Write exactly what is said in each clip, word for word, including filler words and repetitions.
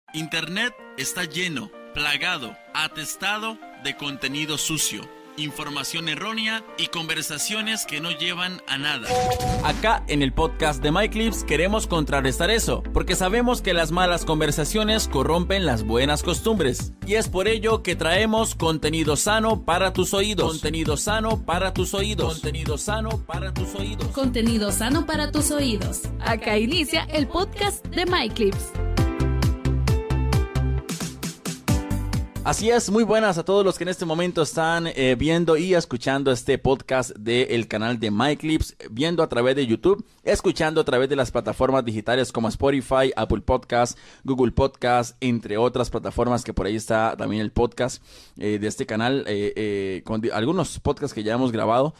Internet está lleno, plagado, atestado de contenido sucio, información errónea y conversaciones que no llevan a nada. Acá en el podcast de MyClips queremos contrarrestar eso, porque sabemos que las malas conversaciones corrompen las buenas costumbres. Y es por ello que traemos contenido sano para tus oídos. Contenido sano para tus oídos. Contenido sano para tus oídos. Contenido sano para tus oídos. Acá inicia el podcast de MyClips. Así es, muy buenas a todos los que en este momento están eh, viendo y escuchando este podcast del canal de MyClips, viendo a través de YouTube, escuchando a través de las plataformas digitales como Spotify, Apple Podcast, Google Podcast, entre otras plataformas que por ahí está también el podcast eh, de este canal, eh, eh, con algunos podcasts que ya hemos grabado.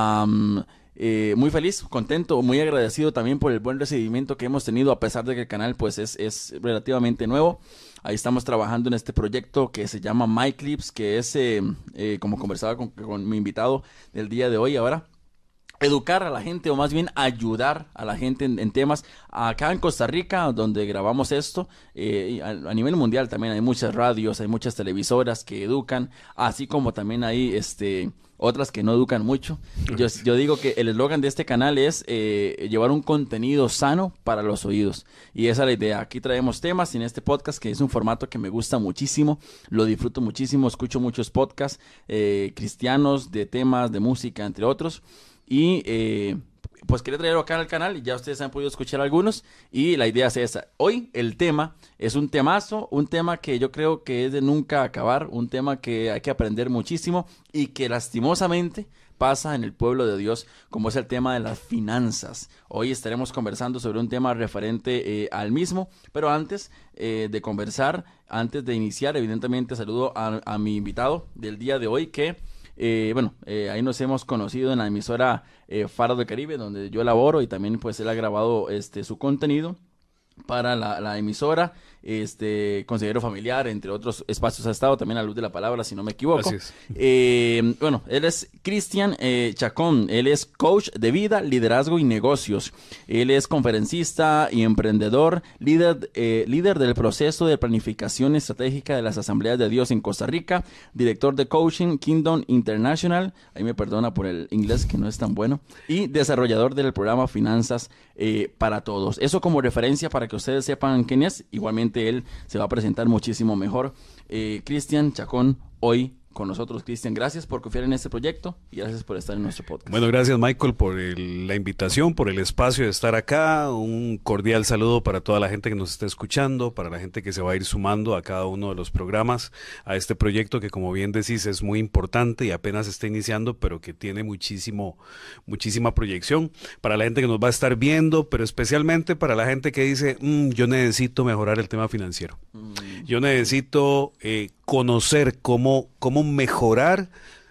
Um, Eh, muy feliz, contento, muy agradecido también por el buen recibimiento que hemos tenido, a pesar de que el canal pues es, es relativamente nuevo. Ahí estamos trabajando en este proyecto que se llama MyClips, que es, eh, eh, como conversaba con, con mi invitado del día de hoy ahora, educar a la gente, o más bien ayudar a la gente en, en temas. Acá en Costa Rica, donde grabamos esto, eh, a, a nivel mundial también hay muchas radios, hay muchas televisoras que educan, así como también hay este otras que no educan mucho. Yo, yo digo que el eslogan de este canal es eh, llevar un contenido sano para los oídos. Y esa es la idea. Aquí traemos temas en este podcast, que es un formato que me gusta muchísimo. Lo disfruto muchísimo. Escucho muchos podcasts eh, cristianos, de temas, de música, entre otros. Y eh, pues quería traerlo acá al canal, y ya ustedes han podido escuchar algunos, y la idea es esa. Hoy el tema es un temazo, un tema que yo creo que es de nunca acabar, un tema que hay que aprender muchísimo y que lastimosamente pasa en el pueblo de Dios, como es el tema de las finanzas. Hoy estaremos conversando sobre un tema referente eh, al mismo, pero antes eh, de conversar, antes de iniciar, evidentemente saludo a, a mi invitado del día de hoy, que Eh, bueno, eh, ahí nos hemos conocido en la emisora eh, Faro del Caribe, donde yo laboro, y también pues él ha grabado este su contenido para la, la emisora, este consejero familiar, entre otros espacios ha estado, también a Luz de la Palabra, si no me equivoco. Así es. Eh, bueno, él es Cristian eh, Chacón, él es coach de vida, liderazgo y negocios. Él es conferencista y emprendedor, líder, eh, líder del proceso de planificación estratégica de las Asambleas de Dios en Costa Rica, director de coaching Kingdom International, ahí me perdona por el inglés que no es tan bueno, y desarrollador del programa Finanzas eh, para Todos. Eso como referencia para que ustedes sepan quién es. Igualmente él se va a presentar muchísimo mejor. Eh, Cristian Chacón, hoy con nosotros. Cristian, gracias por confiar en este proyecto y gracias por estar en nuestro podcast. Bueno, gracias Michael por el, la invitación, por el espacio de estar acá. Un cordial saludo para toda la gente que nos está escuchando, para la gente que se va a ir sumando a cada uno de los programas, a este proyecto que, como bien decís, es muy importante y apenas está iniciando, pero que tiene muchísimo, muchísima proyección. Para la gente que nos va a estar viendo, pero especialmente para la gente que dice, mmm, yo necesito mejorar el tema financiero. Mm. Yo necesito eh, conocer cómo, cómo mejorar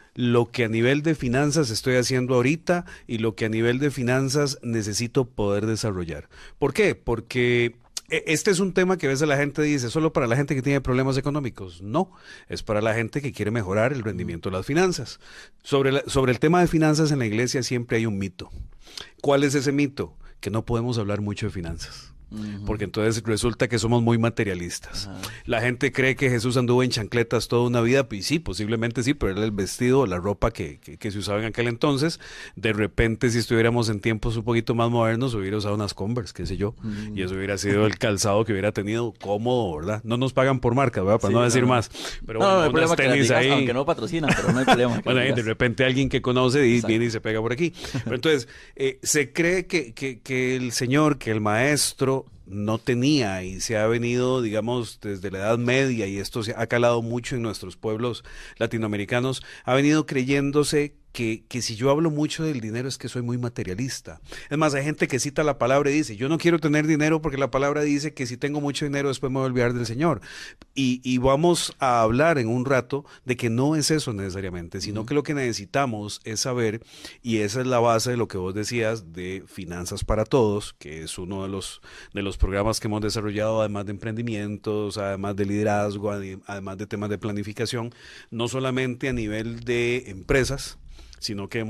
lo que a nivel de finanzas estoy haciendo ahorita y lo que a nivel de finanzas necesito poder desarrollar. ¿Por qué? Porque este es un tema que a veces la gente dice, solo para la gente que tiene problemas económicos. No, es para la gente que quiere mejorar el rendimiento de las finanzas. Sobre, la, sobre el tema de finanzas en la iglesia siempre hay un mito. ¿Cuál es ese mito? Que no podemos hablar mucho de finanzas. Uh-huh. Porque entonces resulta que somos muy materialistas. Uh-huh. La gente cree que Jesús anduvo en chancletas toda una vida, pues sí, posiblemente sí, pero era el vestido, la ropa que, que, que se usaba en aquel entonces. De repente, si estuviéramos en tiempos un poquito más modernos, hubiera usado unas Converse, qué sé yo, uh-huh. y eso hubiera sido el calzado que hubiera tenido cómodo, ¿verdad? No nos pagan por marca, ¿verdad? Para sí, no decir no, no. más. Pero no, bueno, no, unas tenis digas, ahí. Aunque no patrocinan, pero no hay problema. Bueno, ahí de repente alguien que conoce y viene y se pega por aquí. Pero entonces, eh, se cree que, que, que el Señor, que el Maestro no tenía, y se ha venido, digamos, desde la Edad Media, y esto se ha calado mucho en nuestros pueblos latinoamericanos, ha venido creyéndose que, que si yo hablo mucho del dinero es que soy muy materialista. Es más, hay gente que cita la palabra y dice, yo no quiero tener dinero porque la palabra dice que si tengo mucho dinero después me voy a olvidar del Señor. Y, y vamos a hablar en un rato de que no es eso necesariamente, sino que lo que necesitamos es saber, y esa es la base de lo que vos decías de Finanzas para Todos, que es uno de los, de los programas que hemos desarrollado, además de emprendimientos, además de liderazgo, además de temas de planificación, no solamente a nivel de empresas, sino que hemos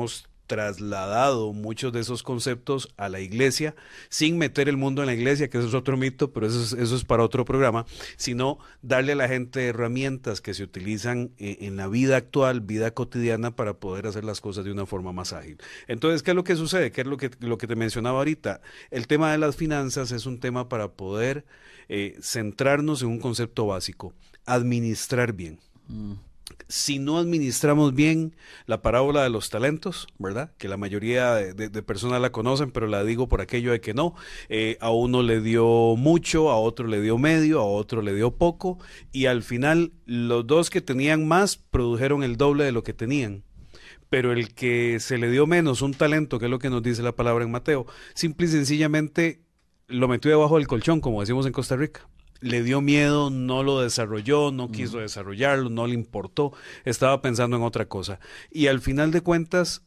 trasladado muchos de esos conceptos a la iglesia, sin meter el mundo en la iglesia, que eso es otro mito, pero eso es, eso es para otro programa, sino darle a la gente herramientas que se utilizan en, en la vida actual, vida cotidiana, para poder hacer las cosas de una forma más ágil. Entonces, ¿qué es lo que sucede? ¿Qué es lo que, lo que te mencionaba ahorita? El tema de las finanzas es un tema para poder eh, centrarnos en un concepto básico: administrar bien. Mm. Si no administramos bien la parábola de los talentos, ¿verdad? Que la mayoría de, de, de personas la conocen, pero la digo por aquello de que no. Eh, a uno le dio mucho, a otro le dio medio, a otro le dio poco, y al final los dos que tenían más produjeron el doble de lo que tenían. Pero el que se le dio menos, un talento, que es lo que nos dice la palabra en Mateo, simple y sencillamente lo metió debajo del colchón, como decimos en Costa Rica. Le dio miedo, no lo desarrolló, no quiso mm. desarrollarlo, no le importó, estaba pensando en otra cosa. Y al final de cuentas,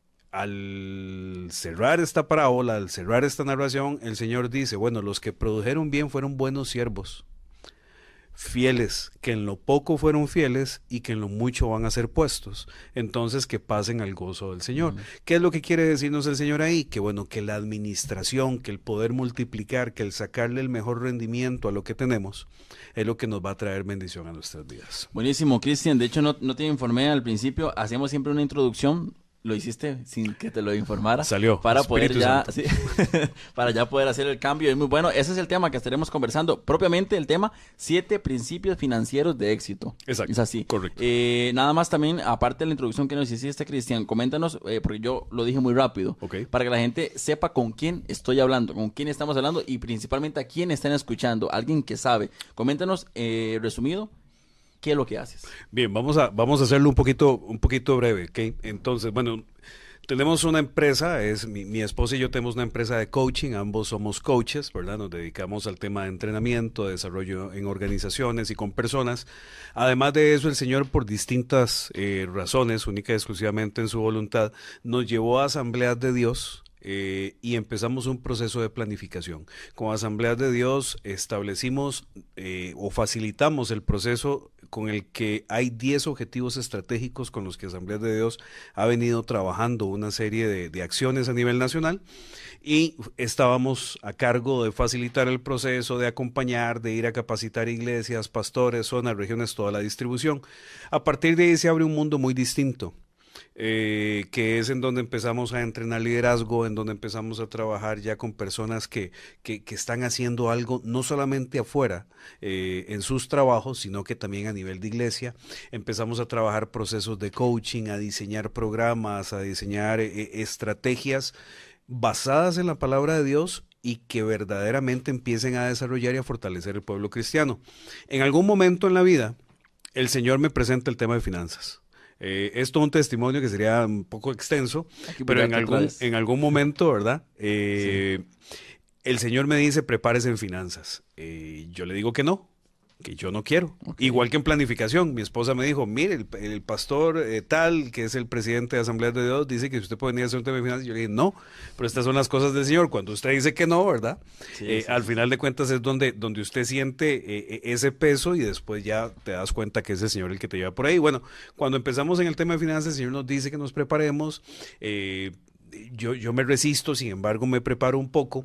al cerrar esta parábola, al cerrar esta narración, el Señor dice, bueno, los que produjeron bien fueron buenos siervos, fieles, que en lo poco fueron fieles y que en lo mucho van a ser puestos, entonces que pasen al gozo del Señor. Mm. ¿Qué es lo que quiere decirnos el Señor ahí? Que bueno, que la administración, que el poder multiplicar, que el sacarle el mejor rendimiento a lo que tenemos, es lo que nos va a traer bendición a nuestras vidas. Buenísimo, Cristian. De hecho, no, no te informé al principio, hacíamos siempre una introducción. Lo hiciste sin que te lo informara. Salió. Para poder ya, sí, para ya poder hacer el cambio. Es muy bueno. Ese es el tema que estaremos conversando. Propiamente el tema, siete principios financieros de éxito. Exacto. Es así. Correcto. Eh, nada más también, aparte de la introducción que nos hiciste, Cristian, coméntanos, eh, porque yo lo dije muy rápido. Okay. Para que la gente sepa con quién estoy hablando, con quién estamos hablando y principalmente a quién están escuchando. Alguien que sabe. Coméntanos, eh, resumido, ¿qué es lo que haces? Bien, vamos a, vamos a hacerlo un poquito, un poquito breve, ¿ok? Entonces, bueno, tenemos una empresa, es mi, mi esposa y yo tenemos una empresa de coaching, ambos somos coaches, ¿verdad? Nos dedicamos al tema de entrenamiento, de desarrollo en organizaciones y con personas. Además de eso, el Señor, por distintas eh, razones, única y exclusivamente en su voluntad, nos llevó a Asambleas de Dios. Eh, y empezamos un proceso de planificación. Con Asambleas de Dios establecimos eh, o facilitamos el proceso con el que hay diez objetivos estratégicos con los que Asambleas de Dios ha venido trabajando una serie de, de acciones a nivel nacional, y estábamos a cargo de facilitar el proceso, de acompañar, de ir a capacitar iglesias, pastores, zonas, regiones, toda la distribución. A partir de ahí se abre un mundo muy distinto. Eh, que es en donde empezamos a entrenar liderazgo, en donde empezamos a trabajar ya con personas que, que, que están haciendo algo no solamente afuera eh, en sus trabajos, sino que también a nivel de iglesia. Empezamos a trabajar procesos de coaching, a diseñar programas, a diseñar eh, estrategias basadas en la palabra de Dios y que verdaderamente empiecen a desarrollar y a fortalecer el pueblo cristiano. En algún momento en la vida, el Señor me presenta el tema de finanzas. Eh, es todo un testimonio que sería un poco extenso, pero en algún, en algún momento, ¿verdad? Eh, sí. El Señor me dice, prepárese en finanzas. Eh, yo le digo que no, que yo no quiero. Okay. Igual que en planificación, mi esposa me dijo, mire, el, el pastor eh, tal, que es el presidente de Asambleas de Dios, dice que usted puede venir a hacer un tema de finanzas. Yo le dije, no, pero estas son las cosas del Señor. Cuando usted dice que no, ¿verdad? Sí, eh, sí, al sí. final de cuentas es donde, donde usted siente eh, ese peso y después ya te das cuenta que es el Señor el que te lleva por ahí. Bueno, cuando empezamos en el tema de finanzas, el Señor nos dice que nos preparemos. Eh, yo, yo me resisto, sin embargo me preparo un poco.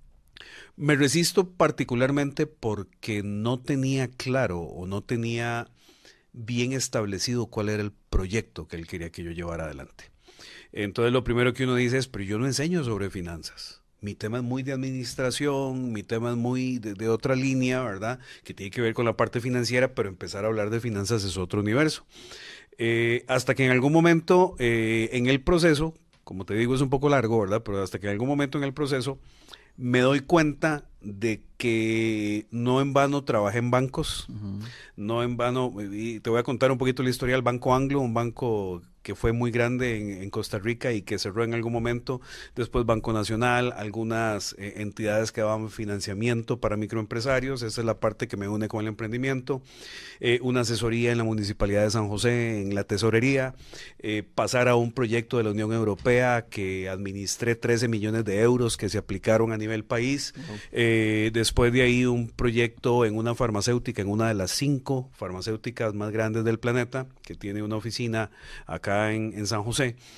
Me resisto particularmente porque no tenía claro o no tenía bien establecido cuál era el proyecto que él quería que yo llevara adelante. Entonces lo primero que uno dice es, pero yo no enseño sobre finanzas. Mi tema es muy de administración, mi tema es muy de, de otra línea, ¿verdad? Que tiene que ver con la parte financiera, pero empezar a hablar de finanzas es otro universo. Eh, hasta que en algún momento eh, en el proceso, como te digo es un poco largo, ¿verdad? Pero hasta que en algún momento en el proceso me doy cuenta de que no en vano trabajé en bancos, uh-huh. no en vano, y te voy a contar un poquito la historia del Banco Anglo, un banco que fue muy grande en, en Costa Rica y que cerró en algún momento, después Banco Nacional, algunas eh, entidades que daban financiamiento para microempresarios, esa es la parte que me une con el emprendimiento, eh, una asesoría en la Municipalidad de San José, en la tesorería, eh, pasar a un proyecto de la Unión Europea que administré trece millones de euros que se aplicaron a nivel país, uh-huh. eh, después de ahí un proyecto en una farmacéutica, en una de las cinco farmacéuticas más grandes del planeta, que tiene una oficina acá En, en San José,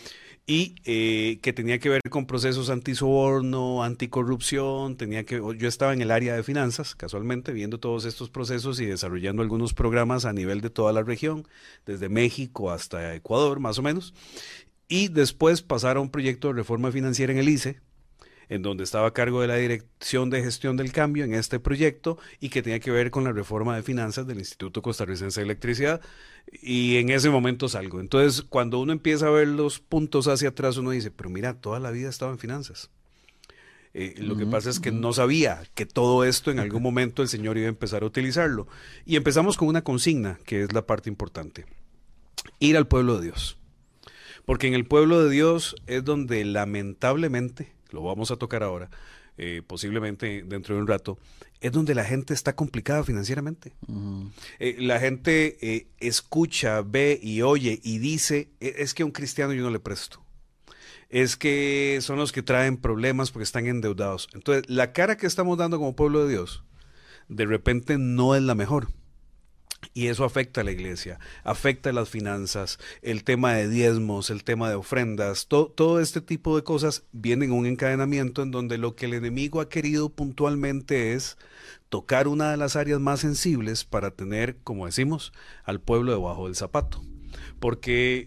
y eh, que tenía que ver con procesos antisoborno, anticorrupción, tenía que, yo estaba en el área de finanzas, casualmente, viendo todos estos procesos y desarrollando algunos programas a nivel de toda la región, desde México hasta Ecuador, más o menos, y después pasar a un proyecto de reforma financiera en el I C E, en donde estaba a cargo de la Dirección de Gestión del Cambio en este proyecto y que tenía que ver con la reforma de finanzas del Instituto Costarricense de Electricidad, y en ese momento salgo. Entonces, cuando uno empieza a ver los puntos hacia atrás, uno dice, pero mira, toda la vida estaba en finanzas. Eh, lo que pasa es que no sabía que todo esto en algún momento el Señor iba a empezar a utilizarlo. Y empezamos con una consigna, que es la parte importante: ir al pueblo de Dios. Porque en el pueblo de Dios es donde lamentablemente, lo vamos a tocar ahora, eh, posiblemente dentro de un rato, es donde la gente está complicada financieramente. Uh-huh. Eh, la gente eh, escucha, ve y oye y dice, es que a un cristiano yo no le presto. Es que son los que traen problemas porque están endeudados. Entonces, la cara que estamos dando como pueblo de Dios, de repente no es la mejor. Y eso afecta a la iglesia, afecta a las finanzas, el tema de diezmos, el tema de ofrendas, to, todo este tipo de cosas vienen en un encadenamiento en donde lo que el enemigo ha querido puntualmente es tocar una de las áreas más sensibles para tener, como decimos, al pueblo debajo del zapato. Porque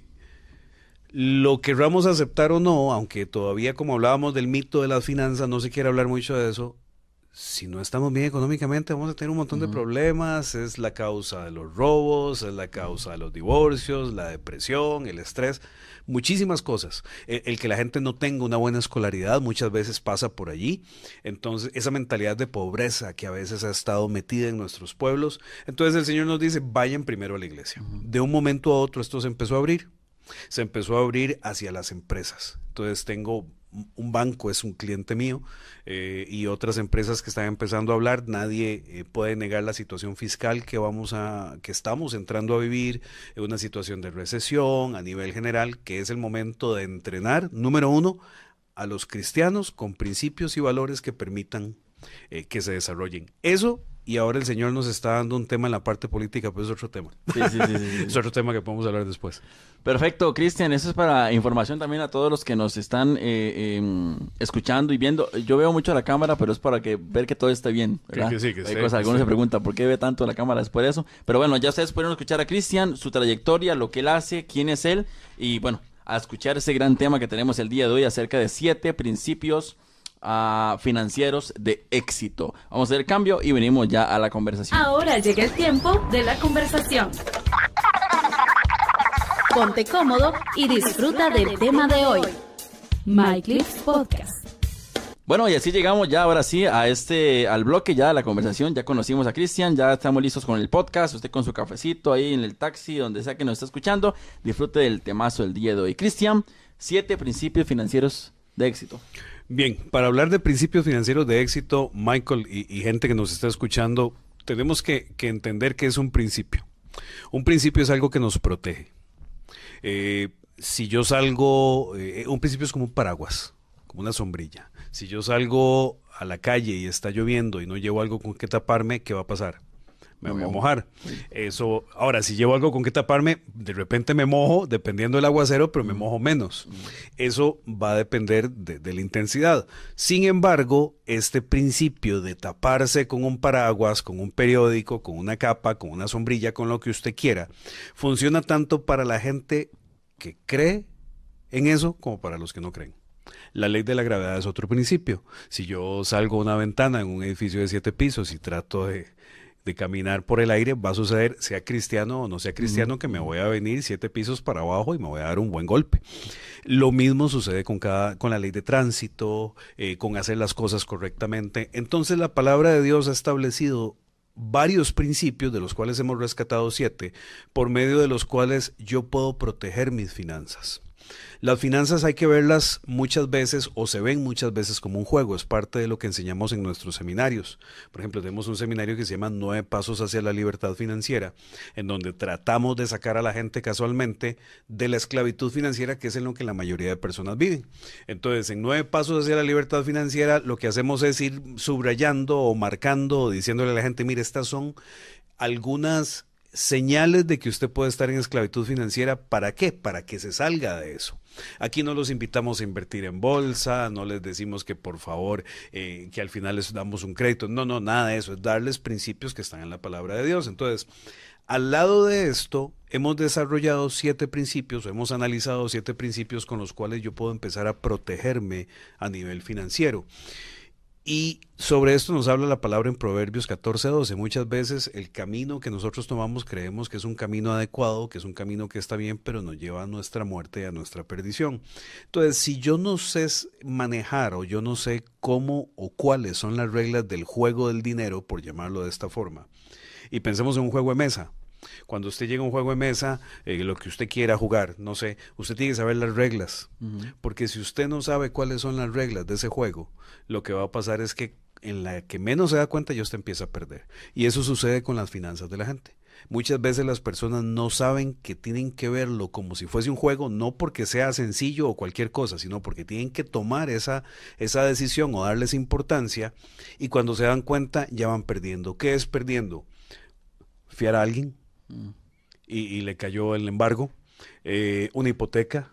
lo querramos aceptar o no, aunque todavía, como hablábamos del mito de las finanzas, no se quiere hablar mucho de eso, si no estamos bien económicamente vamos a tener un montón uh-huh. de problemas. Es la causa de los robos, es la causa de los divorcios, la depresión, el estrés, muchísimas cosas. El, el que la gente no tenga una buena escolaridad muchas veces pasa por allí. Entonces, esa mentalidad de pobreza que a veces ha estado metida en nuestros pueblos. Entonces el Señor nos dice, vayan primero a la iglesia. Uh-huh. De un momento a otro esto se empezó a abrir. Se empezó a abrir hacia las empresas. Entonces tengo un banco, es un cliente mío, eh, y otras empresas que están empezando a hablar. Nadie eh, puede negar la situación fiscal que vamos a, que estamos entrando a vivir, una situación de recesión a nivel general, que es el momento de entrenar, número uno, a los cristianos con principios y valores que permitan eh, que se desarrollen. Eso. Y ahora el Señor nos está dando un tema en la parte política, pues es otro tema. Sí, sí, sí, sí, sí. Es otro tema que podemos hablar después. Perfecto, Cristian. Eso es para información también a todos los que nos están eh, eh, escuchando y viendo. Yo veo mucho la cámara, pero es para que ver que todo esté bien, ¿verdad? Que, que sí, que Hay sí, cosas, que algunos sí. se preguntan por qué ve tanto la cámara después de eso. Pero bueno, ya ustedes pueden escuchar a Cristian, su trayectoria, lo que él hace, quién es él. Y bueno, a escuchar ese gran tema que tenemos el día de hoy acerca de siete principios Uh, financieros de éxito. Vamos a hacer el cambio y venimos ya a la conversación. Ahora llega el tiempo de la conversación. Ponte cómodo y disfruta del tema de hoy. MyClips Podcast. Bueno, y así llegamos ya ahora sí a este, al bloque ya de la conversación. Ya conocimos a Cristian, ya estamos listos con el podcast. Usted con su cafecito ahí en el taxi, donde sea que nos está escuchando, disfrute del temazo del día de hoy. Cristian, siete principios financieros de éxito. Bien, para hablar de principios financieros de éxito, Michael y, y gente que nos está escuchando, tenemos que, que entender que es un principio. Un principio es algo que nos protege. Eh, si yo salgo, eh, un principio es como un paraguas, como una sombrilla. Si yo salgo a la calle y está lloviendo y no llevo algo con que taparme, ¿qué va a pasar? Me voy a mojar. Eso, ahora, si llevo algo con que taparme, de repente me mojo, dependiendo del aguacero, pero me mojo menos. Eso va a depender de, de la intensidad. Sin embargo, este principio de taparse con un paraguas, con un periódico, con una capa, con una sombrilla, con lo que usted quiera, funciona tanto para la gente que cree en eso como para los que no creen. La ley de la gravedad es otro principio. Si yo salgo a una ventana en un edificio de siete pisos y trato de... de caminar por el aire, va a suceder, sea cristiano o no sea cristiano, que me voy a venir siete pisos para abajo y me voy a dar un buen golpe. Lo mismo sucede con cada, con la ley de tránsito, eh, con hacer las cosas correctamente. Entonces la palabra de Dios ha establecido varios principios, de los cuales hemos rescatado siete, por medio de los cuales yo puedo proteger mis finanzas. Las finanzas hay que verlas muchas veces, o se ven muchas veces, como un juego. Es parte de lo que enseñamos en nuestros seminarios. Por ejemplo, tenemos un seminario que se llama Nueve Pasos hacia la Libertad Financiera, en donde tratamos de sacar a la gente casualmente de la esclavitud financiera, que es en lo que la mayoría de personas viven. Entonces, en Nueve Pasos hacia la Libertad Financiera, lo que hacemos es ir subrayando o marcando o diciéndole a la gente, mire, estas son algunas señales de que usted puede estar en esclavitud financiera. ¿Para qué? Para que se salga de eso. Aquí no los invitamos a invertir en bolsa, no les decimos que por favor, eh, que al final les damos un crédito. No, no, nada de eso. Es darles principios que están en la palabra de Dios. Entonces, al lado de esto, hemos desarrollado siete principios, o hemos analizado siete principios con los cuales yo puedo empezar a protegerme a nivel financiero. Y sobre esto nos habla la palabra en Proverbios catorce doce. Muchas veces el camino que nosotros tomamos creemos que es un camino adecuado, que es un camino que está bien, pero nos lleva a nuestra muerte y a nuestra perdición. Entonces, si yo no sé manejar o yo no sé cómo o cuáles son las reglas del juego del dinero, por llamarlo de esta forma, y pensemos en un juego de mesa. Cuando usted llega a un juego de mesa, eh, lo que usted quiera jugar, no sé, usted tiene que saber las reglas, uh-huh. porque si usted no sabe cuáles son las reglas de ese juego, lo que va a pasar es que en la que menos se da cuenta ya usted empieza a perder. Y eso sucede con las finanzas de la gente. Muchas veces las personas no saben que tienen que verlo como si fuese un juego, no porque sea sencillo o cualquier cosa, sino porque tienen que tomar esa, esa decisión o darles importancia, y cuando se dan cuenta ya van perdiendo. ¿Qué es perdiendo? Fiar a alguien. Y, y le cayó el embargo, eh, una hipoteca,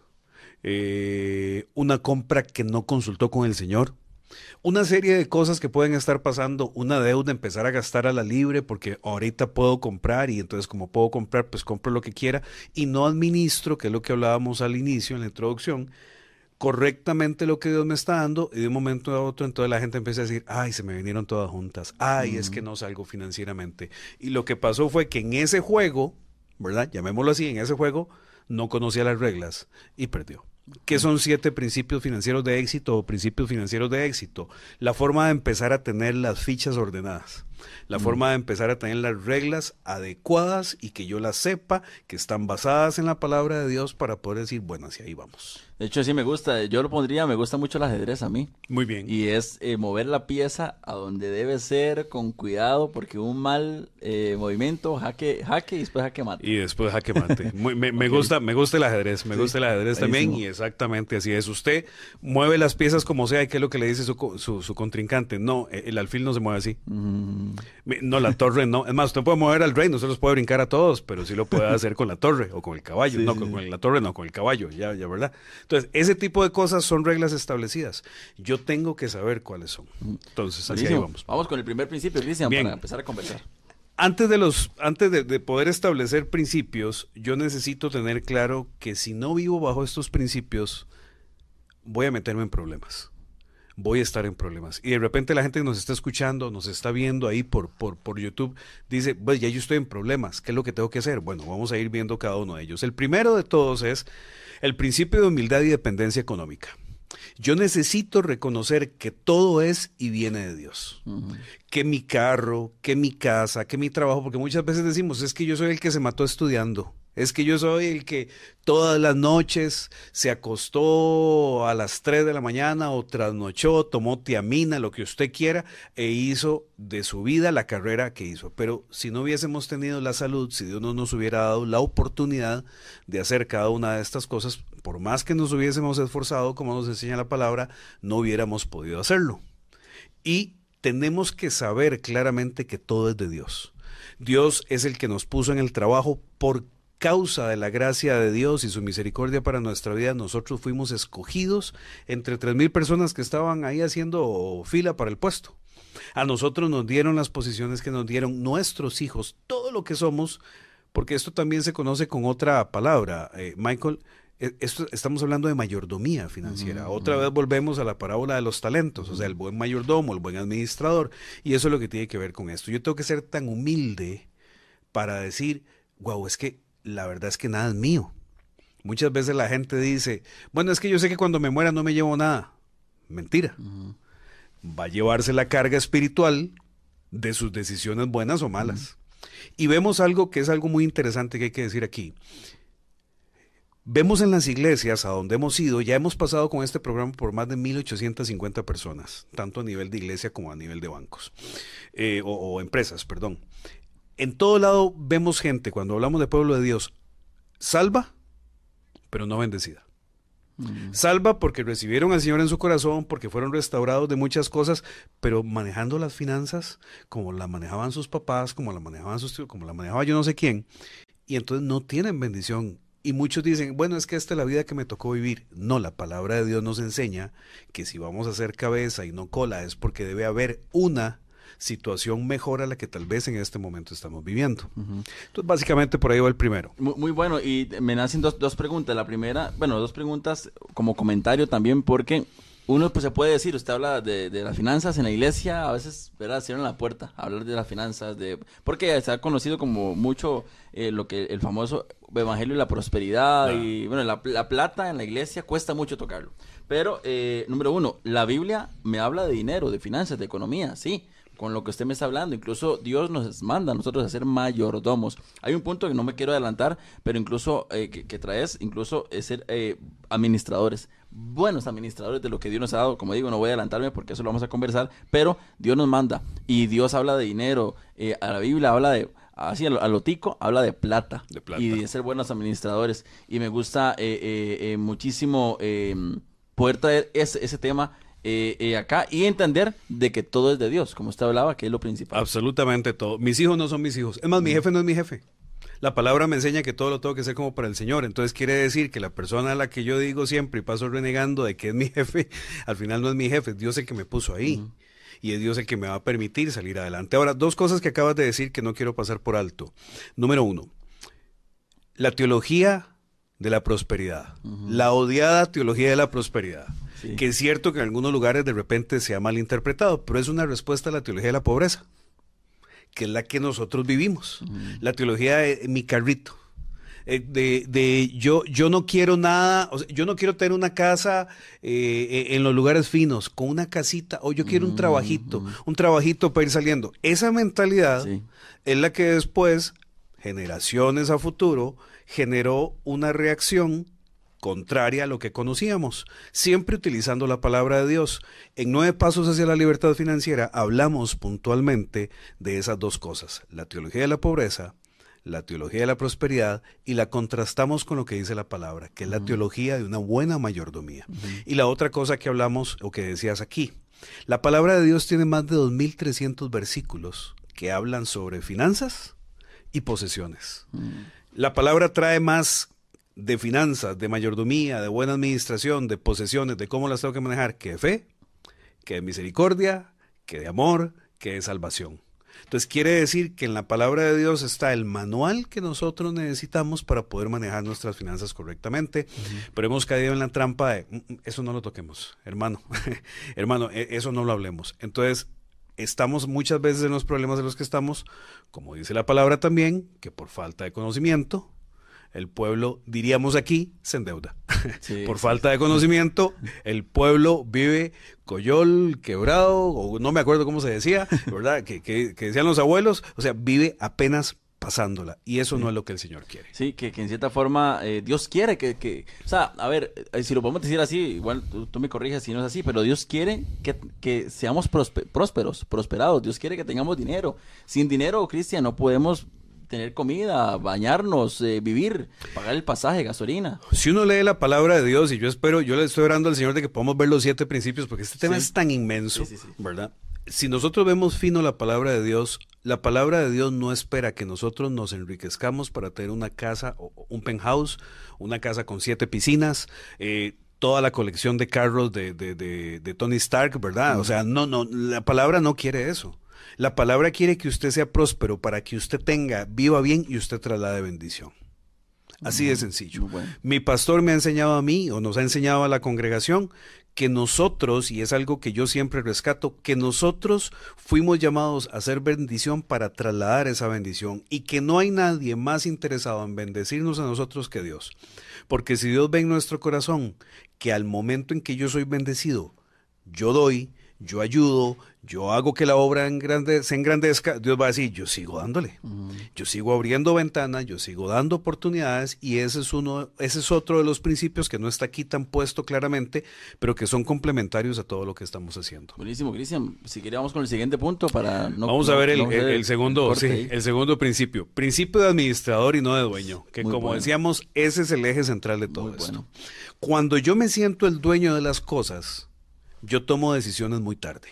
eh, una compra que no consultó con el Señor, una serie de cosas que pueden estar pasando, una deuda, empezar a gastar a la libre porque ahorita puedo comprar, y entonces como puedo comprar, pues compro lo que quiera y no administro, que es lo que hablábamos al inicio en la introducción, correctamente lo que Dios me está dando, y de un momento a otro entonces la gente empieza a decir, ay, se me vinieron todas juntas, ay, uh-huh. es que no salgo financieramente. Y lo que pasó fue que en ese juego, ¿verdad? Llamémoslo así, en ese juego no conocía las reglas y perdió. ¿Qué son siete principios financieros de éxito o principios financieros de éxito? La forma de empezar a tener las fichas ordenadas, la mm. forma de empezar a tener las reglas adecuadas y que yo las sepa, que están basadas en la palabra de Dios para poder decir, bueno, hacia ahí vamos. De hecho, sí me gusta, yo lo pondría, me gusta mucho el ajedrez a mí. Muy bien. Y es eh, mover la pieza a donde debe ser, con cuidado, porque un mal eh, movimiento, jaque, jaque y después jaque mate. Y después jaque mate. Muy, me, me, okay. gusta, me gusta el ajedrez, me sí, gusta el ajedrez también, y exactamente así es. Usted mueve las piezas como sea, y ¿qué es lo que le dice su, su, su contrincante? No, el alfil no se mueve así. Mm. No, la torre no. Es más, usted puede mover al rey, no se los puede brincar a todos, pero sí lo puede hacer con la torre o con el caballo. Sí, no, sí, con, con la torre no, con el caballo, ya, ya, ¿verdad? Entonces, ese tipo de cosas son reglas establecidas. Yo tengo que saber cuáles son. Entonces, así ahí vamos. Vamos con el primer principio, Cristian, para empezar a conversar. Antes de los, antes de, de poder establecer principios, yo necesito tener claro que si no vivo bajo estos principios, voy a meterme en problemas. Voy a estar en problemas. Y de repente la gente que nos está escuchando, nos está viendo ahí por, por, por YouTube, dice, pues ya yo estoy en problemas, ¿qué es lo que tengo que hacer? Bueno, vamos a ir viendo cada uno de ellos. El primero de todos es el principio de humildad y dependencia económica. Yo necesito reconocer que todo es y viene de Dios. Uh-huh. Que mi carro, que mi casa, que mi trabajo, porque muchas veces decimos, es que yo soy el que se mató estudiando. Es que yo soy el que todas las noches se acostó a las tres de la mañana o trasnochó, tomó tiamina, lo que usted quiera, e hizo de su vida la carrera que hizo. Pero si no hubiésemos tenido la salud, si Dios no nos hubiera dado la oportunidad de hacer cada una de estas cosas, por más que nos hubiésemos esforzado, como nos enseña la palabra, no hubiéramos podido hacerlo. Y tenemos que saber claramente que todo es de Dios. Dios es el que nos puso en el trabajo por causa de la gracia de Dios y su misericordia para nuestra vida. Nosotros fuimos escogidos entre tres mil personas que estaban ahí haciendo fila para el puesto. A nosotros nos dieron las posiciones que nos dieron nuestros hijos, todo lo que somos, porque esto también se conoce con otra palabra, eh, Michael. Esto, estamos hablando de mayordomía financiera. Uh-huh. Otra vez volvemos a la parábola de los talentos, uh-huh. o sea, el buen mayordomo, el buen administrador, y eso es lo que tiene que ver con esto. Yo tengo que ser tan humilde para decir, wow, es que la verdad es que nada es mío. Muchas veces la gente dice, bueno, es que yo sé que cuando me muera no me llevo nada. Mentira. Uh-huh. Va a llevarse la carga espiritual de sus decisiones buenas o malas. Uh-huh. Y vemos algo que es algo muy interesante que hay que decir aquí. Vemos en las iglesias a donde hemos ido, ya hemos pasado con este programa por más de mil ochocientas cincuenta personas, tanto a nivel de iglesia como a nivel de bancos, eh, o, o empresas, perdón. En todo lado vemos gente, cuando hablamos de pueblo de Dios, salva, pero no bendecida. Mm. Salva porque recibieron al Señor en su corazón, porque fueron restaurados de muchas cosas, pero manejando las finanzas como la manejaban sus papás, como la manejaban sus tíos, como la manejaba yo no sé quién, y entonces no tienen bendición. Y muchos dicen, bueno, es que esta es la vida que me tocó vivir. No, la palabra de Dios nos enseña que si vamos a hacer cabeza y no cola es porque debe haber una situación mejor a la que tal vez en este momento estamos viviendo. Uh-huh. Entonces, básicamente por ahí va el primero. Muy, muy bueno, y me nacen dos, dos preguntas. La primera, bueno, dos preguntas como comentario también, porque uno pues se puede decir, usted habla de, de las finanzas en la iglesia, a veces, ¿verdad?, cierran la puerta a hablar de las finanzas, de porque se ha conocido como mucho eh, lo que el famoso evangelio de la prosperidad, no. y bueno, la, la plata en la iglesia cuesta mucho tocarlo. Pero, eh, número uno, la Biblia me habla de dinero, de finanzas, de economía, sí, con lo que usted me está hablando. Incluso Dios nos manda a nosotros a ser mayordomos. Hay un punto que no me quiero adelantar, pero incluso eh, que, que traes, incluso es ser eh, administradores, buenos administradores de lo que Dios nos ha dado. Como digo, no voy a adelantarme porque eso lo vamos a conversar, pero Dios nos manda y Dios habla de dinero. Eh, a la Biblia habla de, así a lo, a lo tico, habla de plata, de plata y de ser buenos administradores. Y me gusta eh, eh, eh, muchísimo eh, poder traer ese, ese tema Eh, eh, acá y entender de que todo es de Dios, como usted hablaba, que es lo principal. Absolutamente todo. Mis hijos no son mis hijos. Es más, mi jefe no es mi jefe. La palabra me enseña que todo lo tengo que hacer como para el Señor. Entonces quiere decir que la persona a la que yo digo siempre y paso renegando de que es mi jefe, al final no es mi jefe, es Dios el que me puso ahí. Uh-huh. Y es Dios el que me va a permitir salir adelante. Ahora, dos cosas que acabas de decir que no quiero pasar por alto. Número uno, la teología de la prosperidad. Uh-huh. La odiada teología de la prosperidad. Sí. Que es cierto que en algunos lugares de repente se ha malinterpretado, pero es una respuesta a la teología de la pobreza, que es la que nosotros vivimos. Uh-huh. La teología de mi carrito, eh, de, de yo, yo no quiero nada, o sea, yo no quiero tener una casa eh, en los lugares finos, con una casita, o yo quiero uh-huh. un trabajito, uh-huh. un trabajito para ir saliendo. Esa mentalidad sí. es la que después, generaciones a futuro, generó una reacción contraria a lo que conocíamos, siempre utilizando la palabra de Dios. En Nueve Pasos hacia la Libertad Financiera hablamos puntualmente de esas dos cosas, la teología de la pobreza, la teología de la prosperidad, y la contrastamos con lo que dice la palabra, que es la uh-huh. teología de una buena mayordomía. Uh-huh. Y la otra cosa que hablamos, o que decías aquí, la palabra de Dios tiene más de dos mil trescientos versículos que hablan sobre finanzas y posesiones. Uh-huh. La palabra trae más de finanzas, de mayordomía, de buena administración, de posesiones, de cómo las tengo que manejar, que de fe, que de misericordia, que de amor, que de salvación. Entonces quiere decir que en la palabra de Dios está el manual que nosotros necesitamos para poder manejar nuestras finanzas correctamente, uh-huh. pero hemos caído en la trampa de, eso no lo toquemos, hermano, hermano, eso no lo hablemos. Entonces estamos muchas veces en los problemas de los que estamos, como dice la palabra también, que por falta de conocimiento, el pueblo, diríamos aquí, se endeuda. Sí, por sí, falta sí. de conocimiento, el pueblo vive coyol, quebrado, o no me acuerdo cómo se decía, ¿verdad? que, que, que decían los abuelos, o sea, vive apenas pasándola, y eso sí. no es lo que el Señor quiere. Sí, que, que en cierta forma eh, Dios quiere que, que, o sea, a ver, eh, si lo podemos decir así, igual tú, tú me corriges si no es así, pero Dios quiere que, que seamos prospe- prósperos, prosperados, Dios quiere que tengamos dinero. Sin dinero, Cristian, no podemos tener comida, bañarnos, eh, vivir, pagar el pasaje, gasolina. Si uno lee la palabra de Dios, y yo espero, yo le estoy orando al Señor de que podamos ver los siete principios, porque este tema sí. es tan inmenso, sí, sí, sí. ¿verdad? Si nosotros vemos fino la palabra de Dios, la palabra de Dios no espera que nosotros nos enriquezcamos para tener una casa, un penthouse, una casa con siete piscinas, eh, toda la colección de carros de, de, de, de Tony Stark, ¿verdad? Mm. O sea, no, no, la palabra no quiere eso. La palabra quiere que usted sea próspero para que usted tenga, viva bien y usted traslade bendición. Así de sencillo. Bueno. Mi pastor me ha enseñado a mí, o nos ha enseñado a la congregación, que nosotros, y es algo que yo siempre rescato, que nosotros fuimos llamados a hacer bendición para trasladar esa bendición, y que no hay nadie más interesado en bendecirnos a nosotros que Dios. Porque si Dios ve en nuestro corazón que al momento en que yo soy bendecido, yo doy, yo ayudo, yo hago que la obra engrande, se engrandezca, Dios va a decir, yo sigo dándole, uh-huh. yo sigo abriendo ventanas, yo sigo dando oportunidades, y ese es uno, ese es otro de los principios que no está aquí tan puesto claramente, pero que son complementarios a todo lo que estamos haciendo. Buenísimo, Cristian. Si queríamos con el siguiente punto para no... Vamos a ver el, no, el, el segundo, sí, el segundo principio. Principio de administrador y no de dueño, que Muy como bueno. decíamos, ese es el eje central de todo Muy esto. Bueno. Cuando yo me siento el dueño de las cosas, yo tomo decisiones muy tarde.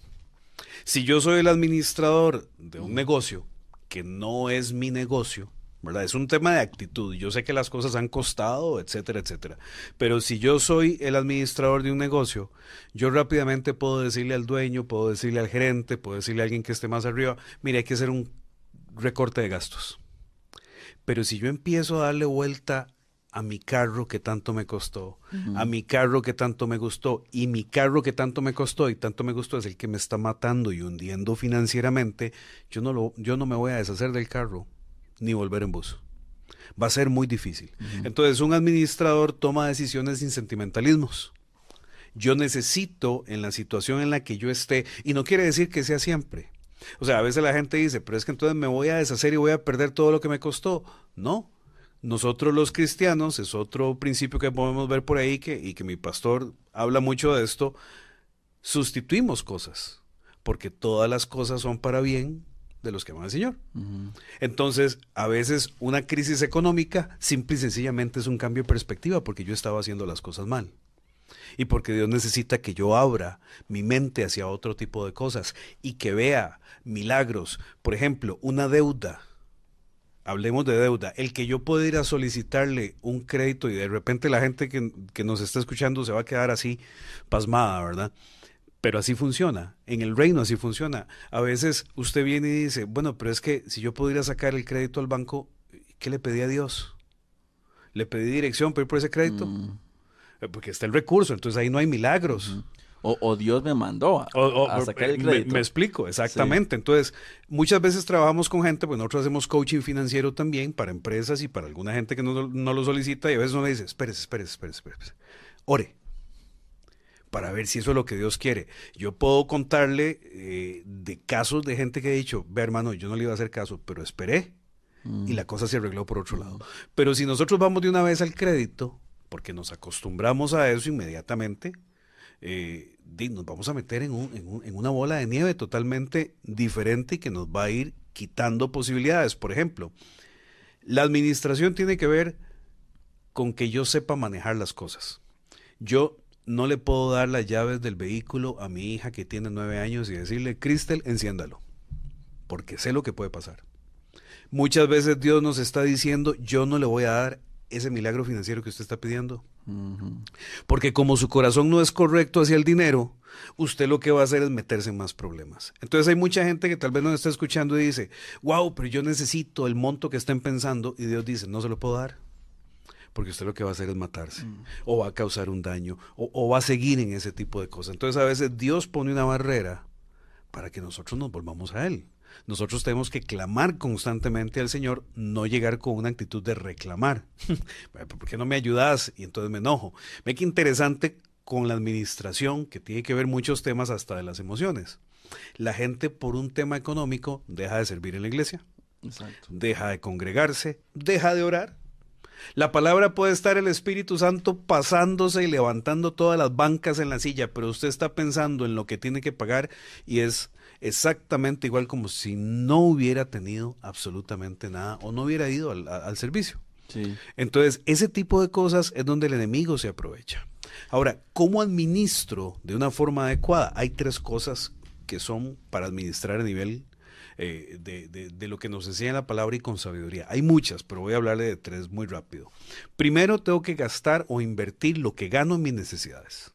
Si yo soy el administrador de un negocio que no es mi negocio, ¿verdad? Es un tema de actitud. Yo sé que las cosas han costado, etcétera, etcétera. Pero si yo soy el administrador de un negocio, yo rápidamente puedo decirle al dueño, puedo decirle al gerente, puedo decirle a alguien que esté más arriba, mire, hay que hacer un recorte de gastos. Pero si yo empiezo a darle vuelta a mi carro que tanto me costó, uh-huh. a mi carro que tanto me gustó, y mi carro que tanto me costó y tanto me gustó es el que me está matando y hundiendo financieramente, yo no, lo, yo no me voy a deshacer del carro ni volver en bus. Va a ser muy difícil. Uh-huh. Entonces, un administrador toma decisiones sin sentimentalismos. Yo necesito, en la situación en la que yo esté, y no quiere decir que sea siempre. O sea, a veces la gente dice, pero es que entonces me voy a deshacer y voy a perder todo lo que me costó. No. Nosotros los cristianos, es otro principio que podemos ver por ahí, que, y que mi pastor habla mucho de esto, sustituimos cosas, porque todas las cosas son para bien de los que aman al Señor. Uh-huh. Entonces, a veces una crisis económica simple y sencillamente es un cambio de perspectiva, porque yo estaba haciendo las cosas mal. Y porque Dios necesita que yo abra mi mente hacia otro tipo de cosas y que vea milagros. Por ejemplo, una deuda. Hablemos de deuda. El que yo pueda ir a solicitarle un crédito y de repente la gente que, que nos está escuchando se va a quedar así pasmada, ¿verdad? Pero así funciona. En el reino así funciona. A veces usted viene y dice, bueno, pero es que si yo pudiera sacar el crédito al banco, ¿qué le pedí a Dios? ¿Le pedí dirección para ir por ese crédito? Mm. Porque está el recurso, entonces ahí no hay milagros. Uh-huh. O, o Dios me mandó a, o, o, a sacar el crédito. Me, me explico, exactamente. Sí. Entonces, muchas veces trabajamos con gente, pues nosotros hacemos coaching financiero también para empresas y para alguna gente que no, no lo solicita, y a veces uno le dice, espérese, espérese, espérese, espérese. Ore, para ver si eso es lo que Dios quiere. Yo puedo contarle eh, de casos de gente que ha dicho, ve hermano, yo no le iba a hacer caso, pero esperé, mm. y la cosa se arregló por otro lado. Pero si nosotros vamos de una vez al crédito, porque nos acostumbramos a eso inmediatamente, eh, nos vamos a meter en, un, en, un, en una bola de nieve totalmente diferente y que nos va a ir quitando posibilidades. Por ejemplo, la administración tiene que ver con que yo sepa manejar las cosas. Yo no le puedo dar las llaves del vehículo a mi hija que tiene nueve años y decirle, Cristel, enciéndalo, porque sé lo que puede pasar. Muchas veces Dios nos está diciendo, yo no le voy a dar ese milagro financiero que usted está pidiendo. Uh-huh. Porque como su corazón no es correcto hacia el dinero, usted lo que va a hacer es meterse en más problemas. Entonces hay mucha gente que tal vez nos está escuchando y dice, wow, pero yo necesito el monto que estén pensando, y Dios dice, no se lo puedo dar, porque usted lo que va a hacer es matarse, uh-huh. o va a causar un daño, o, o va a seguir en ese tipo de cosas. Entonces a veces Dios pone una barrera para que nosotros nos volvamos a Él. Nosotros tenemos que clamar constantemente al Señor, no llegar con una actitud de reclamar. ¿Por qué no me ayudas? Y entonces me enojo. Ve que interesante con la administración, que tiene que ver muchos temas hasta de las emociones. La gente por un tema económico deja de servir en la iglesia. Exacto. Deja de congregarse, deja de orar. La palabra puede estar el Espíritu Santo pasándose y levantando todas las bancas en la silla, pero usted está pensando en lo que tiene que pagar y es exactamente igual como si no hubiera tenido absolutamente nada o no hubiera ido al, al servicio. Sí. Entonces, ese tipo de cosas es donde el enemigo se aprovecha. Ahora, ¿cómo administro de una forma adecuada? Hay tres cosas que son para administrar a nivel eh, de, de, de lo que nos enseña la palabra y con sabiduría. Hay muchas, pero voy a hablarle de tres muy rápido. Primero, tengo que gastar o invertir lo que gano en mis necesidades.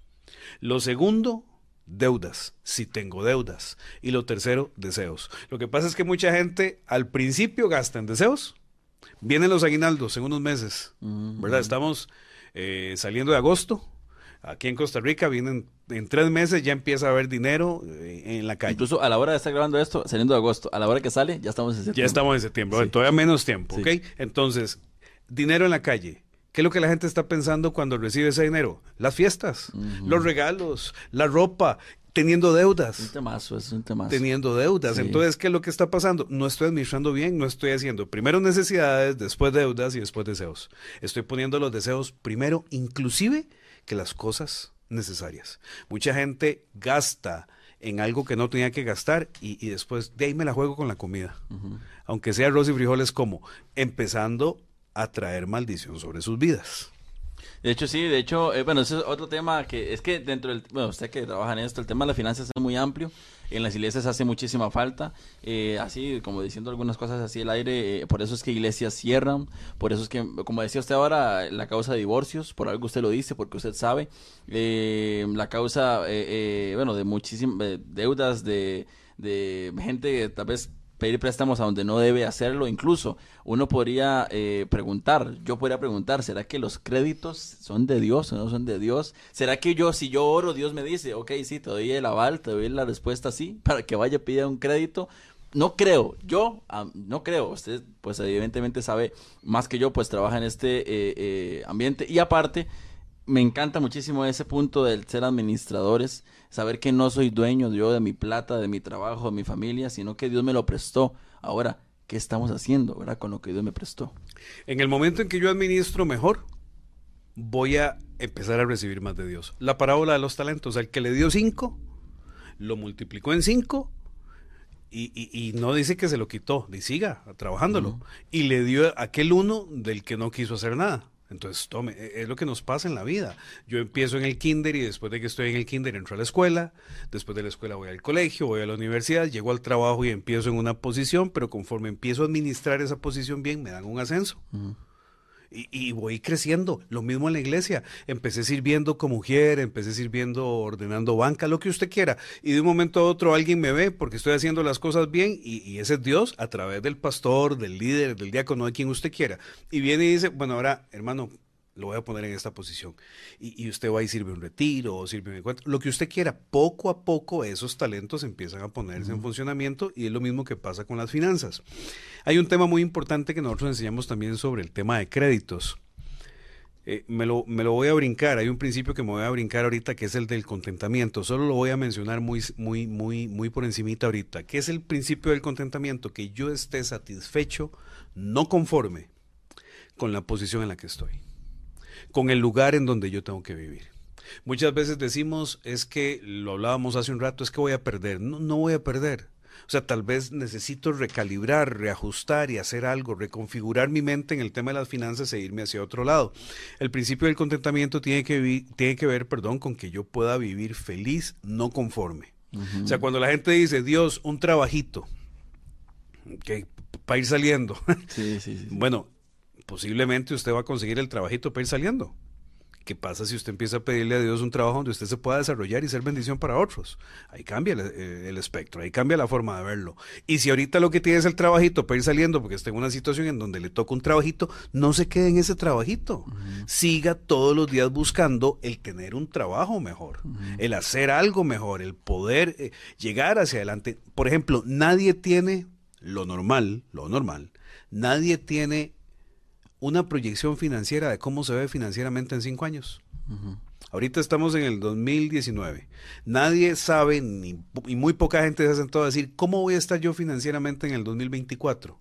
Lo segundo, deudas, si tengo deudas. Y lo tercero, deseos. Lo que pasa es que mucha gente al principio gasta en deseos. Vienen los aguinaldos en unos meses, uh-huh. ¿verdad? Estamos eh, saliendo de agosto. Aquí en Costa Rica vienen en tres meses, ya empieza a haber dinero eh, en la calle. Incluso a la hora de estar grabando esto, saliendo de agosto, a la hora que sale, ya estamos en septiembre. Ya estamos en septiembre, sí. Todavía menos tiempo, sí. ¿Ok? Entonces, dinero en la calle. ¿Qué es lo que la gente está pensando cuando recibe ese dinero? Las fiestas, uh-huh. los regalos, la ropa. teniendo deudas. Un temazo, es un temazo. Teniendo deudas. Sí. Entonces, ¿qué es lo que está pasando? No estoy administrando bien, no estoy haciendo primero necesidades, después deudas y después deseos. Estoy poniendo los deseos primero, inclusive que las cosas necesarias. Mucha gente gasta en algo que no tenía que gastar y, y después de ahí me la juego con la comida. Uh-huh. Aunque sea arroz y frijoles, como empezando a traer maldición sobre sus vidas. De hecho, sí, de hecho, eh, bueno, ese es otro tema que es que dentro del, bueno, usted que trabaja en esto, el tema de las finanzas es muy amplio, en las iglesias hace muchísima falta, eh, así como diciendo algunas cosas así al aire, eh, por eso es que iglesias cierran, por eso es que, como decía usted ahora, la causa de divorcios, por algo usted lo dice, porque usted sabe, eh, la causa, eh, eh, bueno, de muchísimas eh, deudas, de, de gente tal vez pedir préstamos a donde no debe hacerlo. Incluso uno podría eh, preguntar, yo podría preguntar, ¿será que los créditos son de Dios o no son de Dios? ¿Será que yo, si yo oro, Dios me dice, ok, sí, te doy el aval, te doy la respuesta sí, para que vaya a pedir un crédito? No creo, yo um, no creo, usted pues evidentemente sabe más que yo, pues trabaja en este eh, eh, ambiente, y aparte me encanta muchísimo ese punto del ser administradores, saber que no soy dueño yo de mi plata, de mi trabajo, de mi familia, sino que Dios me lo prestó. Ahora, ¿qué estamos haciendo, verdad, con lo que Dios me prestó? En el momento en que yo administro mejor, voy a empezar a recibir más de Dios. La parábola de los talentos, el que le dio cinco, lo multiplicó en cinco, y, y, y no dice que se lo quitó, y siga trabajándolo, uh-huh. Y le dio a aquel uno del que no quiso hacer nada. Entonces, tome, es lo que nos pasa en la vida. Yo empiezo en el kinder y después de que estoy en el kinder entro a la escuela, después de la escuela voy al colegio, voy a la universidad, llego al trabajo y empiezo en una posición, pero conforme empiezo a administrar esa posición bien, me dan un ascenso. Uh-huh. Y, y voy creciendo. Lo mismo en la iglesia. Empecé sirviendo como mujer, empecé sirviendo, ordenando banca, lo que usted quiera. Y de un momento a otro alguien me ve porque estoy haciendo las cosas bien y, y ese es Dios a través del pastor, del líder, del diácono, de quien usted quiera. Y viene y dice, bueno, ahora, hermano, lo voy a poner en esta posición. Y, y usted va y sirve un retiro o sirve un encuentro, lo que usted quiera. Poco a poco esos talentos empiezan a ponerse uh-huh. en funcionamiento y es lo mismo que pasa con las finanzas. Hay un tema muy importante que nosotros enseñamos también sobre el tema de créditos. Eh, me, lo, me lo voy a brincar, hay un principio que me voy a brincar ahorita que es el del contentamiento. Solo lo voy a mencionar muy, muy, muy, muy por encimita ahorita. ¿Qué es el principio del contentamiento? Que yo esté satisfecho, no conforme con la posición en la que estoy, con el lugar en donde yo tengo que vivir. Muchas veces decimos, es que, lo hablábamos hace un rato, es que voy a perder. No, no voy a perder. O sea, tal vez necesito recalibrar, reajustar y hacer algo, reconfigurar mi mente en el tema de las finanzas e irme hacia otro lado. El principio del contentamiento tiene que, vi- tiene que ver, perdón, con que yo pueda vivir feliz, no conforme. Uh-huh. O sea, cuando la gente dice, Dios, un trabajito, que para ir saliendo. Sí, sí, sí. Bueno, posiblemente usted va a conseguir el trabajito para ir saliendo. ¿Qué pasa si usted empieza a pedirle a Dios un trabajo donde usted se pueda desarrollar y ser bendición para otros? Ahí cambia el, eh, el espectro, ahí cambia la forma de verlo. Y si ahorita lo que tiene es el trabajito para ir saliendo porque está en una situación en donde le toca un trabajito, no se quede en ese trabajito. Uh-huh. Siga todos los días buscando el tener un trabajo mejor, uh-huh. el hacer algo mejor, el poder eh, llegar hacia adelante. Por ejemplo, nadie tiene lo normal, lo normal, nadie tiene una proyección financiera de cómo se ve financieramente en cinco años. Uh-huh. Ahorita estamos en el dos mil diecinueve. Nadie sabe, ni, y muy poca gente se ha sentado a decir, ¿cómo voy a estar yo financieramente en el dos mil veinticuatro?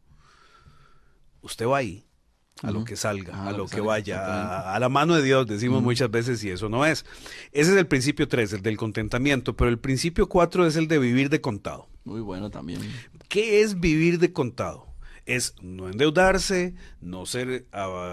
Usted va ahí, a uh-huh. lo que salga, ah, a lo que, que vaya, a, a la mano de Dios, decimos uh-huh. muchas veces, y eso no es. Ese es el principio tres, el del contentamiento, pero el principio cuatro es el de vivir de contado. Muy bueno también. ¿Qué es vivir de contado? Es no endeudarse, no ser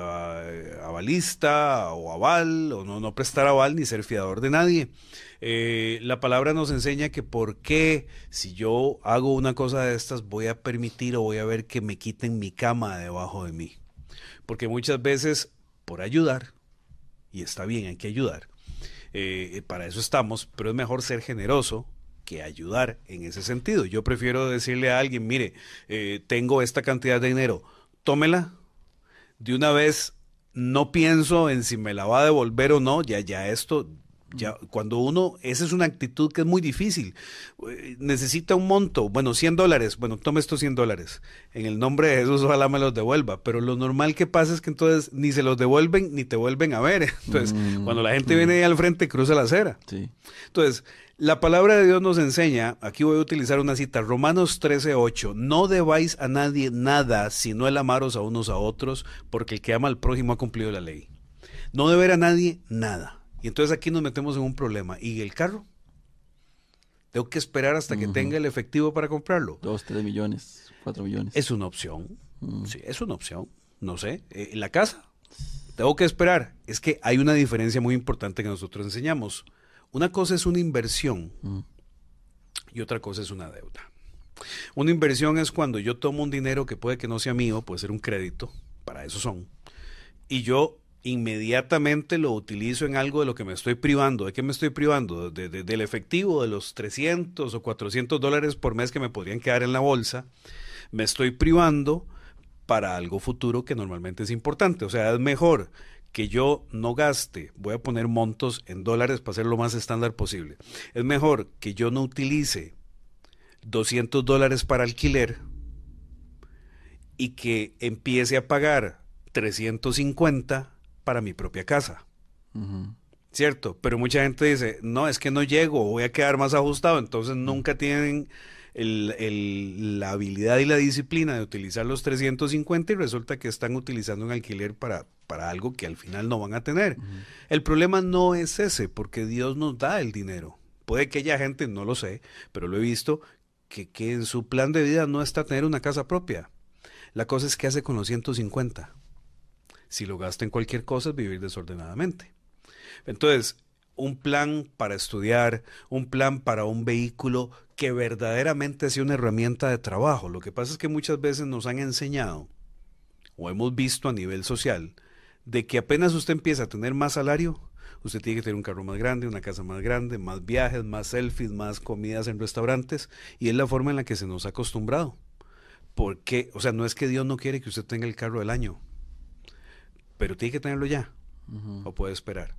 avalista o aval, o no, no prestar aval ni ser fiador de nadie. Eh, la palabra nos enseña que por qué si yo hago una cosa de estas voy a permitir o voy a ver que me quiten mi cama debajo de mí. Porque muchas veces por ayudar, y está bien, hay que ayudar, eh, para eso estamos, pero es mejor ser generoso que ayudar en ese sentido. Yo prefiero decirle a alguien, mire, eh, tengo esta cantidad de dinero, tómela, de una vez no pienso en si me la va a devolver o no, ya, ya esto Ya, cuando uno, esa es una actitud que es muy difícil, eh, necesita un monto, bueno, cien dólares, bueno, tome estos cien dólares, en el nombre de Jesús ojalá me los devuelva, pero lo normal que pasa es que entonces ni se los devuelven ni te vuelven a ver, entonces mm, cuando la gente mm. viene ahí al frente cruza la acera. Sí. Entonces, la palabra de Dios nos enseña, aquí voy a utilizar una cita, Romanos trece, ocho, no debáis a nadie nada, sino el amaros a unos a otros, porque el que ama al prójimo ha cumplido la ley. No deber a nadie nada. Y entonces aquí nos metemos en un problema. ¿Y el carro? Tengo que esperar hasta que uh-huh. tenga el efectivo para comprarlo. Dos, tres millones, cuatro millones. Es una opción. Uh-huh. Sí, es una opción. No sé. Eh, ¿La casa? Tengo que esperar. Es que hay una diferencia muy importante que nosotros enseñamos. Una cosa es una inversión uh-huh. y otra cosa es una deuda. Una inversión es cuando yo tomo un dinero que puede que no sea mío, puede ser un crédito, para eso son, y yo inmediatamente lo utilizo en algo de lo que me estoy privando. ¿De qué me estoy privando? De, de, del efectivo, de los trescientos o cuatrocientos dólares por mes que me podrían quedar en la bolsa. Me estoy privando para algo futuro que normalmente es importante. O sea, es mejor que yo no gaste, voy a poner montos en dólares para ser lo más estándar posible. Es mejor que yo no utilice doscientos dólares para alquiler y que empiece a pagar trescientos cincuenta para mi propia casa, uh-huh. ¿cierto? Pero mucha gente dice, no, es que no llego, voy a quedar más ajustado, entonces nunca tienen el, el, la habilidad y la disciplina de utilizar los trescientos cincuenta y resulta que están utilizando un alquiler para, para algo que al final no van a tener. Uh-huh. El problema no es ese, porque Dios nos da el dinero. Puede que haya gente, no lo sé, pero lo he visto, que, que en su plan de vida no está tener una casa propia. La cosa es qué hace con los ciento cincuenta. Si lo gasta en cualquier cosa es vivir desordenadamente. Entonces, un plan para estudiar, un plan para un vehículo que verdaderamente sea una herramienta de trabajo. Lo que pasa es que muchas veces nos han enseñado, o hemos visto a nivel social, de que apenas usted empieza a tener más salario, usted tiene que tener un carro más grande, una casa más grande, más viajes, más selfies, más comidas en restaurantes, y es la forma en la que se nos ha acostumbrado. Porque, o sea, no es que Dios no quiere que usted tenga el carro del año, pero tiene que tenerlo ya, uh-huh. o puede esperar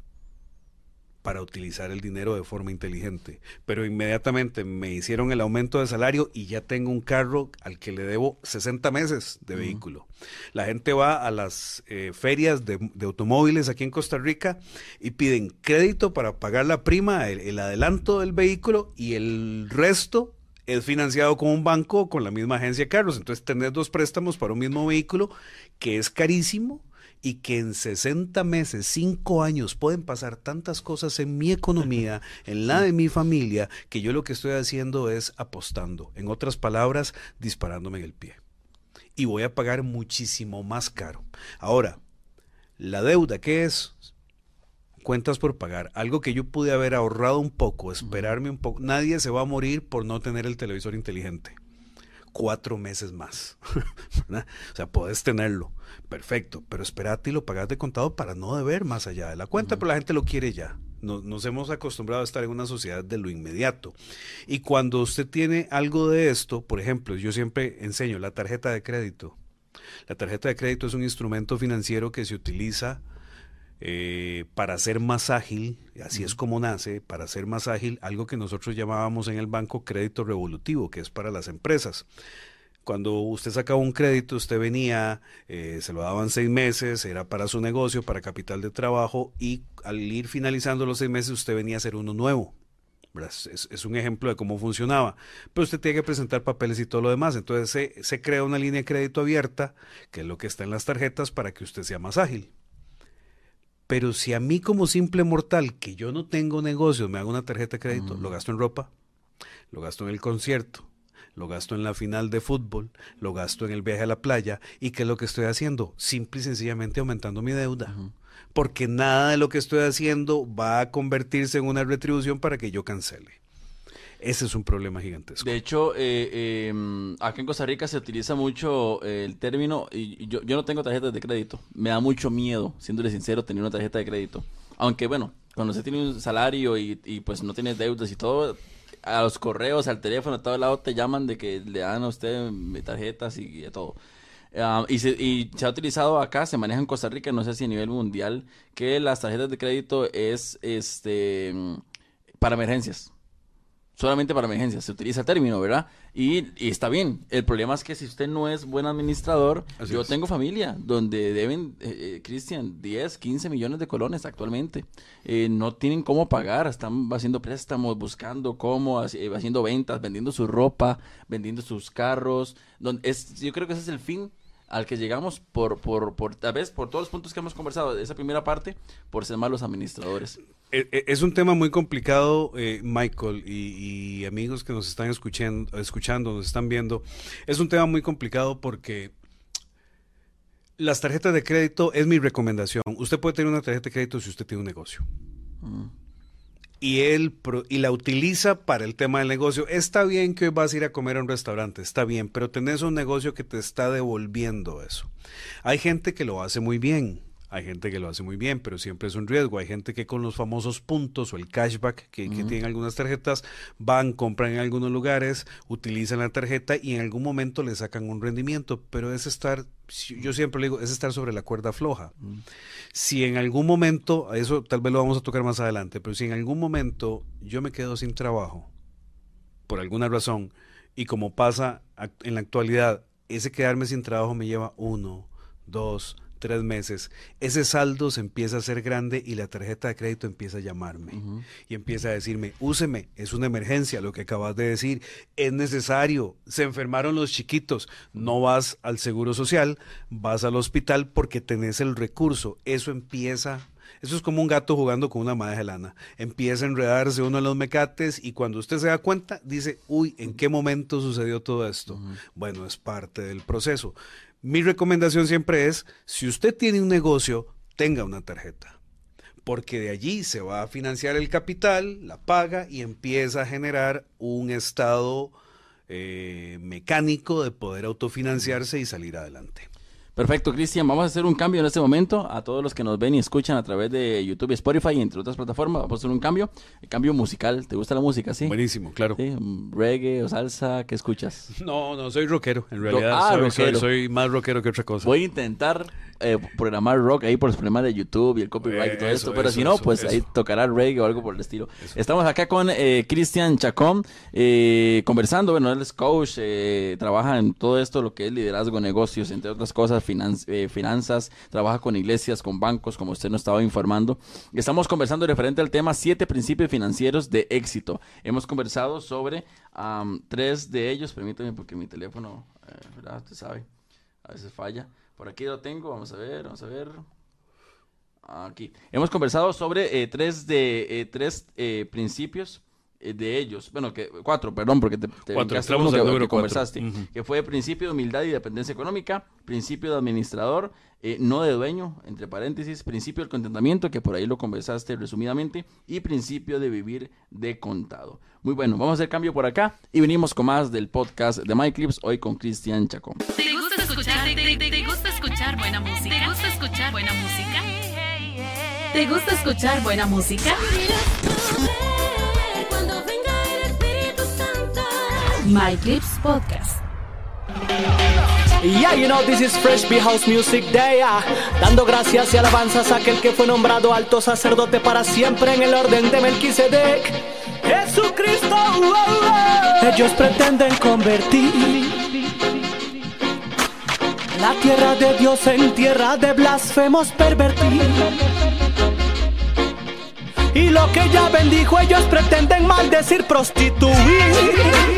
para utilizar el dinero de forma inteligente. Pero inmediatamente me hicieron el aumento de salario y ya tengo un carro al que le debo sesenta meses de uh-huh. vehículo. La gente va a las eh, ferias de, de automóviles aquí en Costa Rica y piden crédito para pagar la prima, el, el adelanto del vehículo, y el resto es financiado con un banco o con la misma agencia de carros. Entonces tenés dos préstamos para un mismo vehículo que es carísimo, y que en sesenta meses, cinco años, pueden pasar tantas cosas en mi economía, en la de mi familia, que yo lo que estoy haciendo es apostando. En otras palabras, disparándome en el pie. Y voy a pagar muchísimo más caro. Ahora, la deuda, ¿qué es? Cuentas por pagar. Algo que yo pude haber ahorrado un poco, esperarme un poco. Nadie se va a morir por no tener el televisor inteligente. Cuatro meses más, ¿verdad? O sea, podés tenerlo, perfecto, pero espérate y lo pagas de contado para no deber más allá de la cuenta, uh-huh. pero la gente lo quiere ya. Nos, nos hemos acostumbrado a estar en una sociedad de lo inmediato. Y cuando usted tiene algo de esto, por ejemplo, yo siempre enseño la tarjeta de crédito. La tarjeta de crédito es un instrumento financiero que se utiliza Eh, para ser más ágil, así es como nace, para ser más ágil, algo que nosotros llamábamos en el banco crédito revolutivo, que es para las empresas. Cuando usted sacaba un crédito, usted venía, eh, se lo daban seis meses, era para su negocio, para capital de trabajo, y al ir finalizando los seis meses, usted venía a hacer uno nuevo. Es, es un ejemplo de cómo funcionaba, pero usted tiene que presentar papeles y todo lo demás. Entonces se, se crea una línea de crédito abierta, que es lo que está en las tarjetas, para que usted sea más ágil. Pero si a mí como simple mortal, que yo no tengo negocios, me hago una tarjeta de crédito, mm. lo gasto en ropa, lo gasto en el concierto, lo gasto en la final de fútbol, lo gasto en el viaje a la playa, ¿y qué es lo que estoy haciendo? Simple y sencillamente aumentando mi deuda, uh-huh. porque nada de lo que estoy haciendo va a convertirse en una retribución para que yo cancele. Ese es un problema gigantesco. De hecho, eh, eh, acá en Costa Rica se utiliza mucho eh, el término, y yo, yo no tengo tarjetas de crédito, me da mucho miedo, siéndole sincero, tener una tarjeta de crédito. Aunque bueno, cuando usted tiene un salario y, y pues no tiene deudas y todo, a los correos, al teléfono, a todo lado te llaman de que le dan a usted tarjetas y, y todo. Uh, y, se, y se ha utilizado acá, se maneja en Costa Rica, no sé si a nivel mundial, que las tarjetas de crédito es este para emergencias. Solamente para emergencias, se utiliza el término, ¿verdad? Y, y está bien. El problema es que si usted no es buen administrador, Así yo es. tengo familia donde deben, eh, eh, Cristian, diez, quince millones de colones actualmente. Eh, no tienen cómo pagar, están haciendo préstamos, buscando cómo, haciendo ventas, vendiendo su ropa, vendiendo sus carros. Donde es, yo creo que ese es el fin al que llegamos por, por, por, tal vez por todos los puntos que hemos conversado de esa primera parte, por ser malos administradores. Es un tema muy complicado, eh, Michael, y, y amigos que nos están escuchando, escuchando, nos están viendo. Es un tema muy complicado porque las tarjetas de crédito es mi recomendación. Usted puede tener una tarjeta de crédito si usted tiene un negocio. Mm. Y él y la utiliza para el tema del negocio. Está bien que hoy vas a ir a comer a un restaurante, está bien, pero tenés un negocio que te está devolviendo eso. Hay gente que lo hace muy bien. Hay gente que lo hace muy bien, pero siempre es un riesgo. Hay gente que con los famosos puntos o el cashback que, uh-huh. que tienen algunas tarjetas, van, compran en algunos lugares, utilizan la tarjeta y en algún momento le sacan un rendimiento, pero es estar, yo siempre le digo, es estar sobre la cuerda floja. Uh-huh. Si en algún momento, eso tal vez lo vamos a tocar más adelante, pero si en algún momento yo me quedo sin trabajo, por alguna razón, y como pasa en la actualidad, ese quedarme sin trabajo me lleva uno, dos, tres meses, ese saldo se empieza a hacer grande y la tarjeta de crédito empieza a llamarme uh-huh. y empieza a decirme, úseme, es una emergencia, lo que acabas de decir, es necesario, se enfermaron los chiquitos, no vas al seguro social, vas al hospital porque tenés el recurso, eso empieza, eso es como un gato jugando con una madeja de lana, empieza a enredarse uno en los mecates y cuando usted se da cuenta, dice, uy, ¿en qué momento sucedió todo esto? Uh-huh. Bueno, es parte del proceso. Mi recomendación siempre es, si usted tiene un negocio, tenga una tarjeta, porque de allí se va a financiar el capital, la paga y empieza a generar un estado eh, mecánico de poder autofinanciarse y salir adelante. Perfecto, Cristian, vamos a hacer un cambio en este momento. A todos los que nos ven y escuchan a través de YouTube y Spotify y entre otras plataformas, vamos a hacer un cambio, el cambio musical. ¿Te gusta la música, sí? Buenísimo, claro. ¿Sí? ¿Reggae o salsa? ¿Qué escuchas? No, no, soy rockero, en realidad. Ah, soy, rockero. Soy, soy más rockero que otra cosa. Voy a intentar eh, programar rock ahí por los problemas de YouTube y el copyright eh, y todo eso, esto, pero eso, si no, eso, pues eso. Ahí tocará reggae o algo por el estilo. Eso. Estamos acá con eh, Cristian Chacón, eh, conversando. Bueno, él es coach, eh, trabaja en todo esto, lo que es liderazgo, negocios, entre otras cosas, finanzas, eh, finanzas, trabaja con iglesias, con bancos, como usted nos estaba informando. Estamos conversando referente al tema siete principios financieros de éxito. Hemos conversado sobre um, tres de ellos. Permítame porque mi teléfono, eh, ¿verdad? Usted sabe, a veces falla. Por aquí lo tengo, vamos a ver, vamos a ver. Aquí. Hemos conversado sobre eh, tres de eh, tres eh, principios eh, de ellos. Bueno, que cuatro, perdón, porque te, te cuatro, uno que, que conversaste. Uh-huh. Que fue principio de humildad y dependencia económica, principio de administrador, eh, no de dueño, entre paréntesis, principio del contentamiento, que por ahí lo conversaste resumidamente, y principio de vivir de contado. Muy bueno, vamos a hacer cambio por acá y venimos con más del podcast de MyClips, hoy con Cristian Chacón. ¿Te gusta escuchar, te, te, te gusta escuchar buena música? ¿Te gusta escuchar buena música? ¿Te gusta escuchar buena música? MyClips Podcast. Yeah, you know, this is Fresh Beat House Music Day, uh, dando gracias y alabanzas a aquel que fue nombrado alto sacerdote para siempre en el orden de Melquisedec, Jesucristo. Oh, oh. Ellos pretenden convertir la tierra de Dios en tierra de blasfemos pervertir. Y lo que ya bendijo ellos pretenden maldecir, prostituir.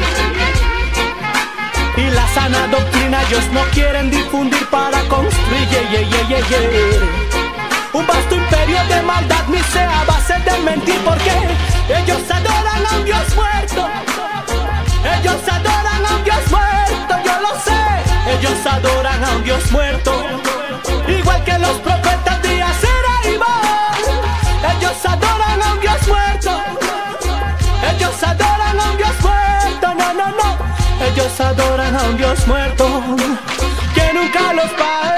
Y la sana doctrina ellos no quieren difundir para construir yeah, yeah, yeah, yeah, yeah. Un vasto imperio de maldad ni sea a base de mentir, porque ellos adoran a un Dios muerto. Ellos adoran a un Dios muerto, yo lo sé. Ellos adoran a un Dios muerto, igual que los profetas de Acera y Baal. Ellos adoran a un Dios muerto. Ellos adoran a un Dios muerto, no, no, no. Ellos adoran a un Dios muerto que nunca los va a escuchar.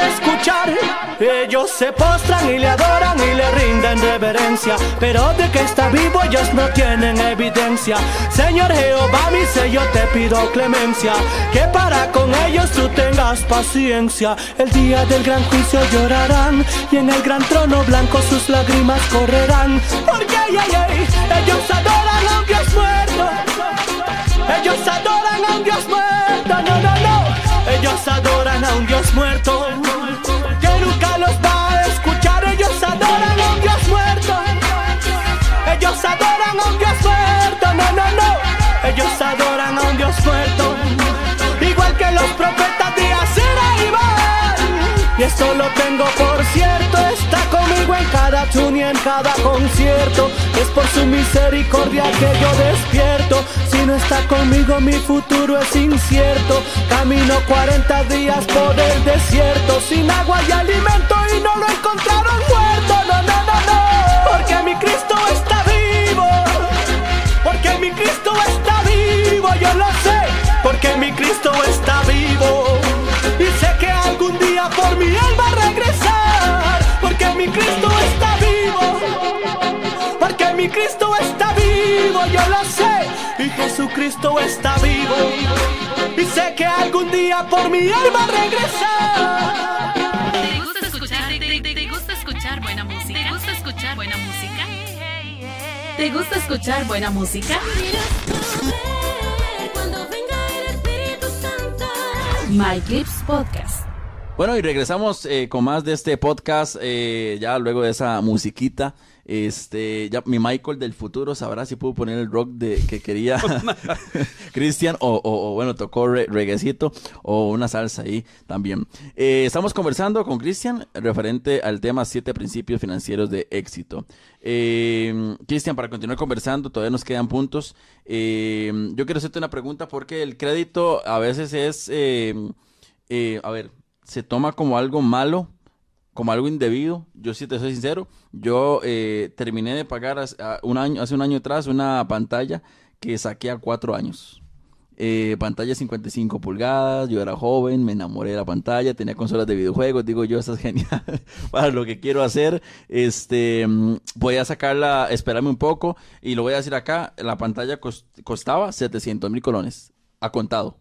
escuchar. Ellos se postran y le adoran y le rinden reverencia, pero de que está vivo ellos no tienen evidencia. Señor Jehová, mi sello, te pido clemencia, que para con ellos tú tengas paciencia. El día del gran juicio llorarán y en el gran trono blanco sus lágrimas correrán. Porque ay, ay, ay, ellos adoran a un Dios muerto. Ellos adoran a un Dios muerto, no, no, no. Ellos adoran a un Dios muerto, que nunca los va a escuchar. Ellos adoran a un Dios muerto. Ellos adoran a un Dios muerto, no, no, no. Ellos adoran a un Dios muerto, igual que los profetas de Acera y Baal. Y esto lo tengo por cierto, está conmigo en cada tune y en cada concierto. Es por su misericordia que yo despierto. Si no está conmigo mi futuro es incierto. Camino cuarenta días por el desierto, sin agua y alimento, y no lo encontraron muerto. No, no, no, no. Porque mi Cristo está vivo. Porque mi Cristo está vivo, yo lo sé. Porque mi Cristo está vivo. Y sé que algún día por mí Él va a regresar. Porque mi Cristo está vivo. Porque mi Cristo está vivo, yo lo sé. Y Jesucristo está vivo. Y sé que algún día por mí Él va a regresar. ¿Te gusta escuchar? ¿Te, te, te gusta escuchar buena música? ¿Te gusta escuchar buena música? ¿Te gusta escuchar buena música? MyClips Podcast. Bueno, y regresamos eh, con más de este podcast, eh, ya luego de esa musiquita. Este, ya mi Michael del futuro sabrá si pudo poner el rock de que quería Cristian, o, o, o bueno, tocó re, reguecito o una salsa ahí también. Eh, estamos conversando con Cristian referente al tema siete principios financieros de éxito. Eh, Cristian, para continuar conversando, todavía nos quedan puntos. Eh, yo quiero hacerte una pregunta porque el crédito a veces es, eh, eh, a ver, se toma como algo malo, como algo indebido. Yo sí te soy sincero, yo eh, terminé de pagar hace un año, hace un año atrás una pantalla que saqué a cuatro años. Eh, pantalla cincuenta y cinco pulgadas, yo era joven, me enamoré de la pantalla, tenía consolas de videojuegos, digo yo, esta es genial para lo que quiero hacer. Este, voy a sacarla, esperarme un poco, y lo voy a decir acá, la pantalla cost, costaba setecientos mil colones, a contado.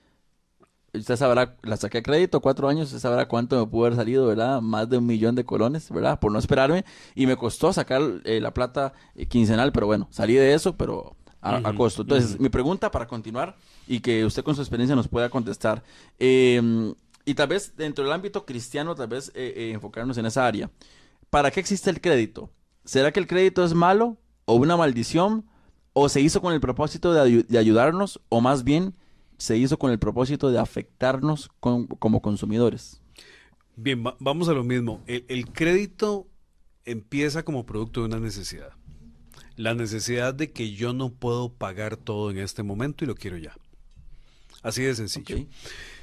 Usted sabrá, la saqué a crédito, cuatro años, usted sabrá cuánto me pudo haber salido, ¿verdad? Más de un millón de colones, ¿verdad? Por no esperarme, y me costó sacar eh, la plata eh, quincenal, pero bueno, salí de eso, pero a, uh-huh, a costo. Entonces, uh-huh. Mi pregunta para continuar, y que usted con su experiencia nos pueda contestar, eh, y tal vez dentro del ámbito cristiano, tal vez eh, eh, enfocarnos en esa área. ¿Para qué existe el crédito? ¿Será que el crédito es malo, o una maldición, o se hizo con el propósito de, ay- de ayudarnos, o más bien se hizo con el propósito de afectarnos con, como consumidores? Bien, va, vamos a lo mismo. El, el crédito empieza como producto de una necesidad. La necesidad de que yo no puedo pagar todo en este momento y lo quiero ya. Así de sencillo. Okay.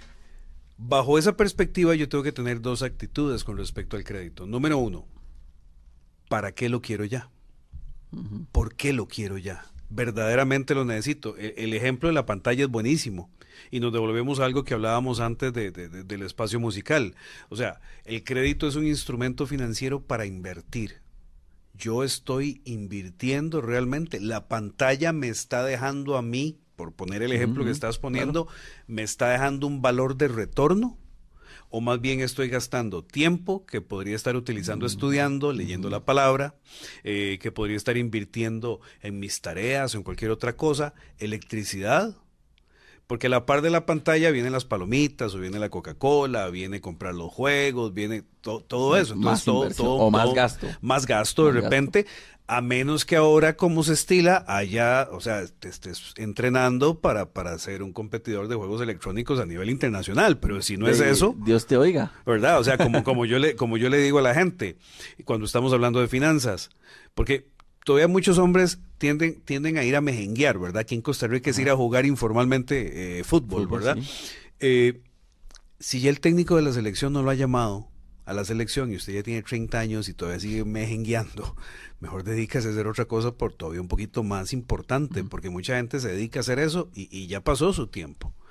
Bajo esa perspectiva yo tengo que tener dos actitudes con respecto al crédito. Número uno, ¿para qué lo quiero ya? Uh-huh. ¿Por qué lo quiero ya? Verdaderamente lo necesito. El, el ejemplo de la pantalla es buenísimo, y nos devolvemos a algo que hablábamos antes de, de, de, del espacio musical. O sea, el crédito es un instrumento financiero para invertir. Yo estoy invirtiendo realmente. La pantalla me está dejando a mí, por poner el ejemplo uh-huh, que estás poniendo, claro, me está dejando un valor de retorno, o más bien estoy gastando tiempo que podría estar utilizando estudiando, leyendo la palabra, eh, que podría estar invirtiendo en mis tareas o en cualquier otra cosa, electricidad, porque a la par de la pantalla vienen las palomitas, o viene la Coca-Cola, viene comprar los juegos, viene to- todo eso. Entonces, más todo, inversión, todo, o más todo, gasto. Más gasto más de repente, gasto. A menos que ahora, como se estila, allá, o sea, te estés entrenando para, para ser un competidor de juegos electrónicos a nivel internacional, pero si no es eh, eso... Dios te oiga. ¿Verdad? O sea, como, como, yo le, como yo le digo a la gente, cuando estamos hablando de finanzas, porque todavía muchos hombres tienden, tienden a ir a mejenguear, ¿verdad? Aquí en Costa Rica es ir a jugar informalmente eh, fútbol, fútbol, ¿verdad? Sí. Eh, si ya el técnico de la selección no lo ha llamado a la selección y usted ya tiene treinta años y todavía sigue mejengueando, mejor dedícase a hacer otra cosa por todavía un poquito más importante, uh-huh, porque mucha gente se dedica a hacer eso y, y ya pasó su tiempo.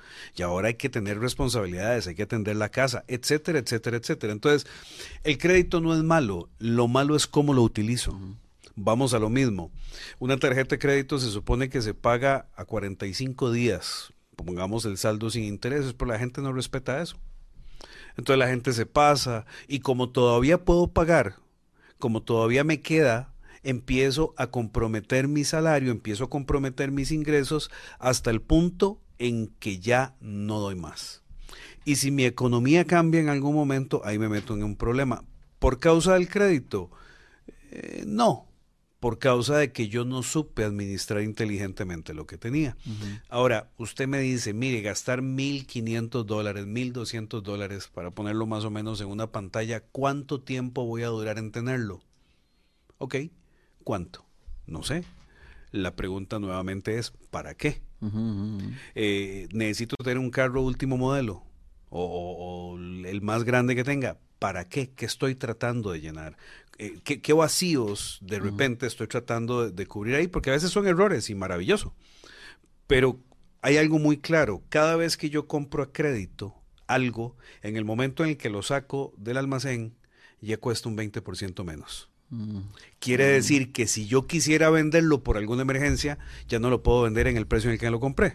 y ahora hay que tener responsabilidades, hay que atender la casa, etcétera, etcétera, etcétera. Entonces, el crédito no es malo, lo malo es cómo lo utilizo. Uh-huh. Vamos a lo mismo. Una tarjeta de crédito se supone que se paga a cuarenta y cinco días, pongamos el saldo sin intereses, pero la gente no respeta eso. Entonces la gente se pasa y como todavía puedo pagar, como todavía me queda, empiezo a comprometer mi salario, empiezo a comprometer mis ingresos hasta el punto en que ya no doy más. Y si mi economía cambia en algún momento, ahí me meto en un problema. ¿Por causa del crédito? Eh, no, por causa de que yo no supe administrar inteligentemente lo que tenía. Uh-huh. Ahora, usted me dice, mire, gastar mil quinientos dólares, mil doscientos dólares para ponerlo más o menos en una pantalla, ¿cuánto tiempo voy a durar en tenerlo? Ok. ¿Cuánto? No sé. La pregunta nuevamente es, ¿para qué? Uh-huh, uh-huh. Eh, ¿Necesito tener un carro último modelo? O, o, o el más grande que tenga. ¿Para qué? ¿Qué estoy tratando de llenar? Eh, ¿qué, ¿Qué vacíos de repente uh-huh. estoy tratando de, de cubrir ahí? Porque a veces son errores y maravilloso. Pero hay algo muy claro. Cada vez que yo compro a crédito algo, en el momento en el que lo saco del almacén, ya cuesta un veinte por ciento menos. Quiere decir que si yo quisiera venderlo por alguna emergencia, ya no lo puedo vender en el precio en el que lo compré.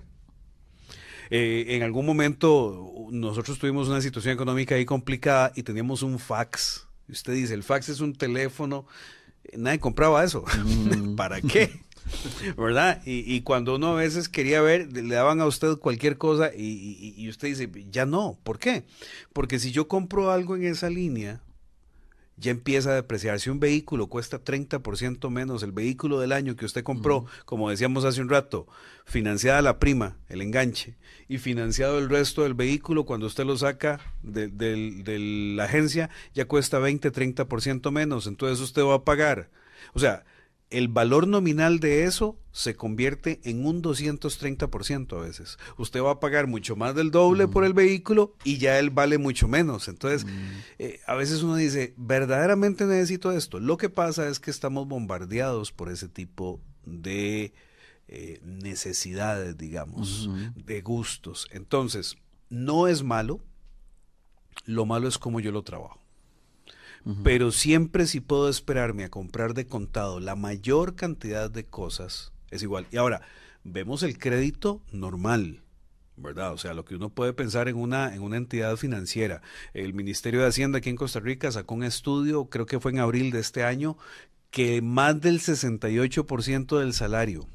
Eh, en algún momento nosotros tuvimos una situación económica ahí complicada y teníamos un fax. Usted dice, el fax es un teléfono. Nadie compraba eso. Mm. ¿Para qué? ¿Verdad? Y, y cuando uno a veces quería ver, le daban a usted cualquier cosa y, y, y usted dice, ya no. ¿Por qué? Porque si yo compro algo en esa línea, ya empieza a depreciarse. Un vehículo cuesta treinta por ciento menos. El vehículo del año que usted compró, uh-huh. como decíamos hace un rato, financiada la prima, el enganche, y financiado el resto del vehículo, cuando usted lo saca de, de, de la agencia, ya cuesta veinte, treinta por ciento menos. Entonces usted va a pagar. O sea, el valor nominal de eso se convierte en un doscientos treinta por ciento a veces. Usted va a pagar mucho más del doble mm. por el vehículo y ya él vale mucho menos. Entonces, mm. eh, a veces uno dice, ¿verdaderamente necesito esto? Lo que pasa es que estamos bombardeados por ese tipo de eh, necesidades, digamos, mm. de gustos. Entonces, no es malo, lo malo es cómo yo lo trabajo. Uh-huh. Pero siempre si puedo esperarme a comprar de contado la mayor cantidad de cosas, es igual. Y ahora, vemos el crédito normal, ¿verdad? O sea, lo que uno puede pensar en una, en una entidad financiera. El Ministerio de Hacienda aquí en Costa Rica sacó un estudio, creo que fue en abril de este año, que más del sesenta y ocho por ciento del salario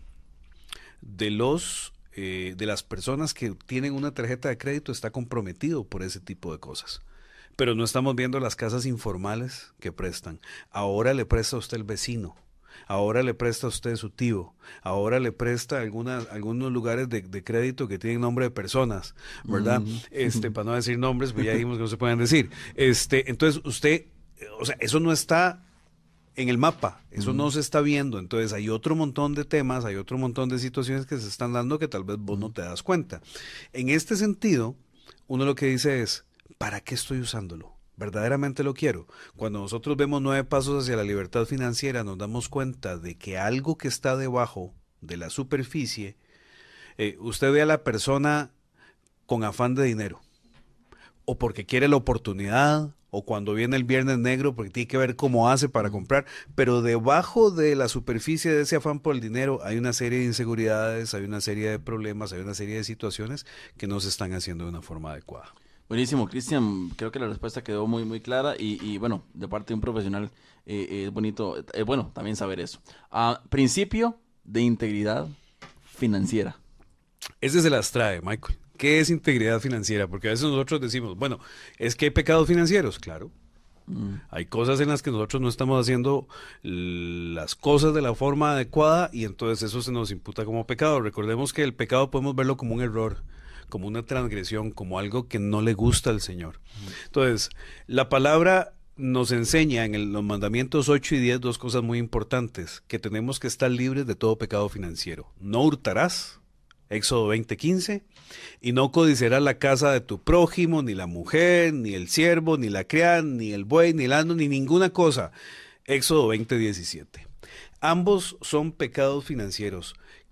de los eh, de las personas que tienen una tarjeta de crédito está comprometido por ese tipo de cosas. Pero no estamos viendo las casas informales que prestan. Ahora le presta a usted el vecino, ahora le presta a usted su tío, ahora le presta algunas, algunos lugares de, de crédito que tienen nombre de personas, ¿verdad? Mm. Este, para no decir nombres, pues ya dijimos que no se pueden decir. Este, entonces usted, o sea, eso no está en el mapa, eso mm. no se está viendo. Entonces hay otro montón de temas, hay otro montón de situaciones que se están dando que tal vez vos mm. no te das cuenta. En este sentido, uno lo que dice es, ¿para qué estoy usándolo? ¿Verdaderamente lo quiero? Cuando nosotros vemos nueve pasos hacia la libertad financiera, nos damos cuenta de que algo que está debajo de la superficie, eh, usted ve a la persona con afán de dinero, o porque quiere la oportunidad, o cuando viene el viernes negro porque tiene que ver cómo hace para comprar, pero debajo de la superficie de ese afán por el dinero hay una serie de inseguridades, hay una serie de problemas, hay una serie de situaciones que no se están haciendo de una forma adecuada. Buenísimo, Cristian, creo que la respuesta quedó muy muy clara y, y bueno, de parte de un profesional eh, es eh, bonito, es eh, bueno también saber eso. Uh, principio de integridad financiera. Ese se las trae, Michael. ¿Qué es integridad financiera? Porque a veces nosotros decimos, bueno, es que hay pecados financieros, claro. Mm. Hay cosas en las que nosotros no estamos haciendo las cosas de la forma adecuada y entonces eso se nos imputa como pecado. Recordemos que el pecado podemos verlo como un error, como una transgresión, como algo que no le gusta al Señor. Entonces, la palabra nos enseña en el, los mandamientos ocho y diez dos cosas muy importantes, que tenemos que estar libres de todo pecado financiero. No hurtarás, Éxodo veinte quince, y no codiciarás la casa de tu prójimo, ni la mujer, ni el siervo, ni la criada, ni el buey, ni el asno, ni ninguna cosa, Éxodo veinte diecisiete. Ambos son pecados financieros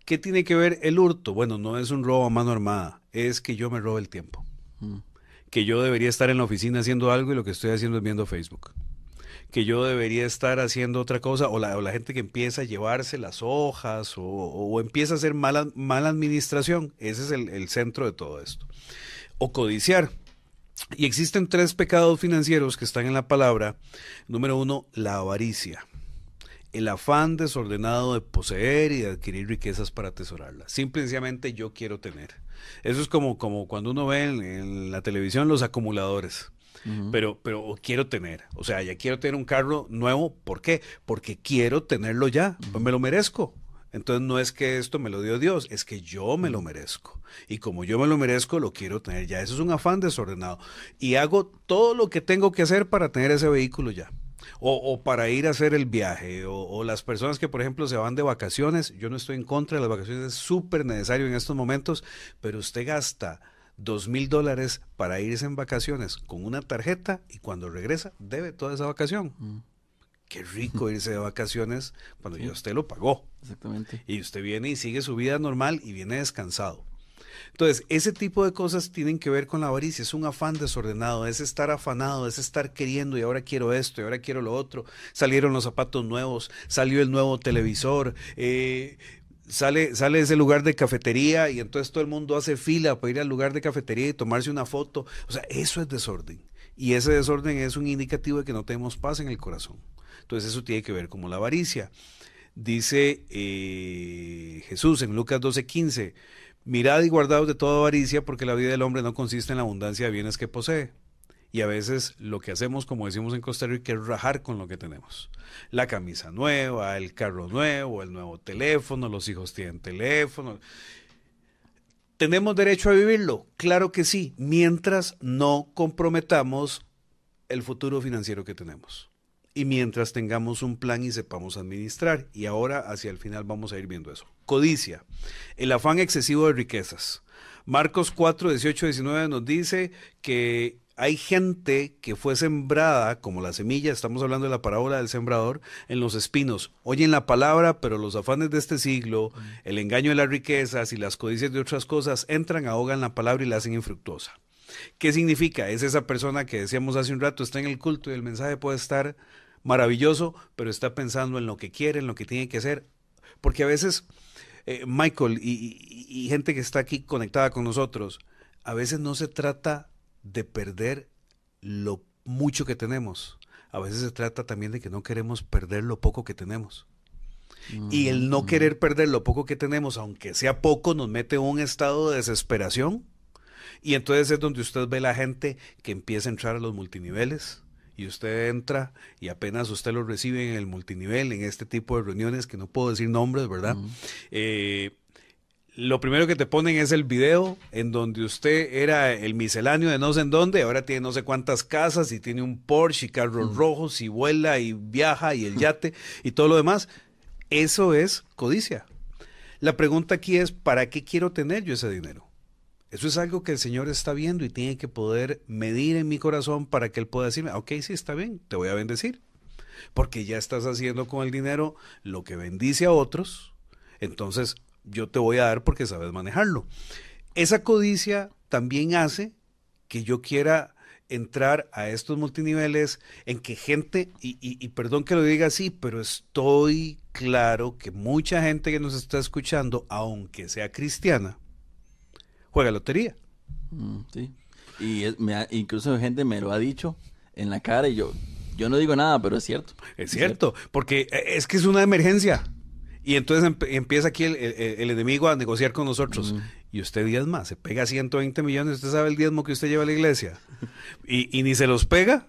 ¿Qué tiene que ver el hurto? Bueno, no es un robo a mano armada, es que yo me robo el tiempo. Mm. Que yo debería estar en la oficina haciendo algo y lo que estoy haciendo es viendo Facebook. Que yo debería estar haciendo otra cosa, o la, o la gente que empieza a llevarse las hojas, o, o empieza a hacer mala, mala administración. Ese es el, el centro de todo esto. O codiciar. Y existen tres pecados financieros que están en la palabra. Número uno, la avaricia. El afán desordenado de poseer y de adquirir riquezas para atesorarlas. Simple y sencillamente yo quiero tener. Eso es como, como cuando uno ve en, en la televisión los acumuladores. Uh-huh. Pero, pero quiero tener. O sea, ya quiero tener un carro nuevo. ¿Por qué? Porque quiero tenerlo ya. Uh-huh. Pues me lo merezco. Entonces no es que esto me lo dio Dios, es que yo me lo merezco. Y como yo me lo merezco, lo quiero tener ya. Eso es un afán desordenado. Y hago todo lo que tengo que hacer para tener ese vehículo ya. O, o para ir a hacer el viaje, o, o las personas que por ejemplo se van de vacaciones. Yo no estoy en contra de las vacaciones, es súper necesario en estos momentos, pero usted gasta dos mil dólares para irse en vacaciones con una tarjeta y cuando regresa debe toda esa vacación. Mm. Qué rico irse de vacaciones cuando sí. ya usted lo pagó. Exactamente. Y usted viene y sigue su vida normal y viene descansado. Entonces, ese tipo de cosas tienen que ver con la avaricia, es un afán desordenado, es estar afanado, es estar queriendo y ahora quiero esto y ahora quiero lo otro, salieron los zapatos nuevos, salió el nuevo televisor, eh, sale, sale ese lugar de cafetería y entonces todo el mundo hace fila para ir al lugar de cafetería y tomarse una foto, o sea, eso es desorden y ese desorden es un indicativo de que no tenemos paz en el corazón, entonces eso tiene que ver con la avaricia. Dice eh, Jesús en Lucas doce quince, mirad y guardaos de toda avaricia, porque la vida del hombre no consiste en la abundancia de bienes que posee. Y a veces lo que hacemos, como decimos en Costa Rica, es rajar con lo que tenemos. La camisa nueva, el carro nuevo, el nuevo teléfono, los hijos tienen teléfono. ¿Tenemos derecho a vivirlo? Claro que sí, mientras no comprometamos el futuro financiero que tenemos. Y mientras tengamos un plan y sepamos administrar. Y ahora hacia el final vamos a ir viendo eso. Codicia, el afán excesivo de riquezas. Marcos cuatro, dieciocho, diecinueve nos dice que hay gente que fue sembrada, como la semilla, estamos hablando de la parábola del sembrador, en los espinos. Oyen la palabra, pero los afanes de este siglo, el engaño de las riquezas y las codicias de otras cosas, entran, ahogan la palabra y la hacen infructuosa. ¿Qué significa? Es esa persona que decíamos hace un rato, está en el culto y el mensaje puede estar maravilloso, pero está pensando en lo que quiere, en lo que tiene que hacer, porque a veces, eh, Michael y, y, y gente que está aquí conectada con nosotros, a veces no se trata de perder lo mucho que tenemos, a veces se trata también de que no queremos perder lo poco que tenemos. Mm-hmm. Y el no querer perder lo poco que tenemos, aunque sea poco, nos mete en un estado de desesperación, y entonces es donde usted ve la gente que empieza a entrar a los multiniveles, y usted entra y apenas usted lo recibe en el multinivel, en este tipo de reuniones que no puedo decir nombres, ¿verdad? Uh-huh. Eh, lo primero que te ponen es el video en donde usted era el misceláneo de no sé en dónde, ahora tiene no sé cuántas casas y tiene un Porsche y carros uh-huh. rojos y vuela y viaja y el yate y todo lo demás. Eso es codicia. La pregunta aquí es, ¿para qué quiero tener yo ese dinero? Eso es algo que el Señor está viendo y tiene que poder medir en mi corazón para que Él pueda decirme, ok, sí, está bien, te voy a bendecir. Porque ya estás haciendo con el dinero lo que bendice a otros, entonces yo te voy a dar porque sabes manejarlo. Esa codicia también hace que yo quiera entrar a estos multiniveles en que gente, y, y, y perdón que lo diga así, pero estoy claro que mucha gente que nos está escuchando, aunque sea cristiana, juega lotería. Mm, sí. Y es, me ha, incluso gente me lo ha dicho en la cara y yo, yo no digo nada, pero es cierto. Es, es cierto, cierto, porque es que es una emergencia. Y entonces em, empieza aquí el, el, el enemigo a negociar con nosotros. Mm. Y usted diezma, se pega ciento veinte millones, usted sabe el diezmo que usted lleva a la iglesia. Y, y ni se los pega,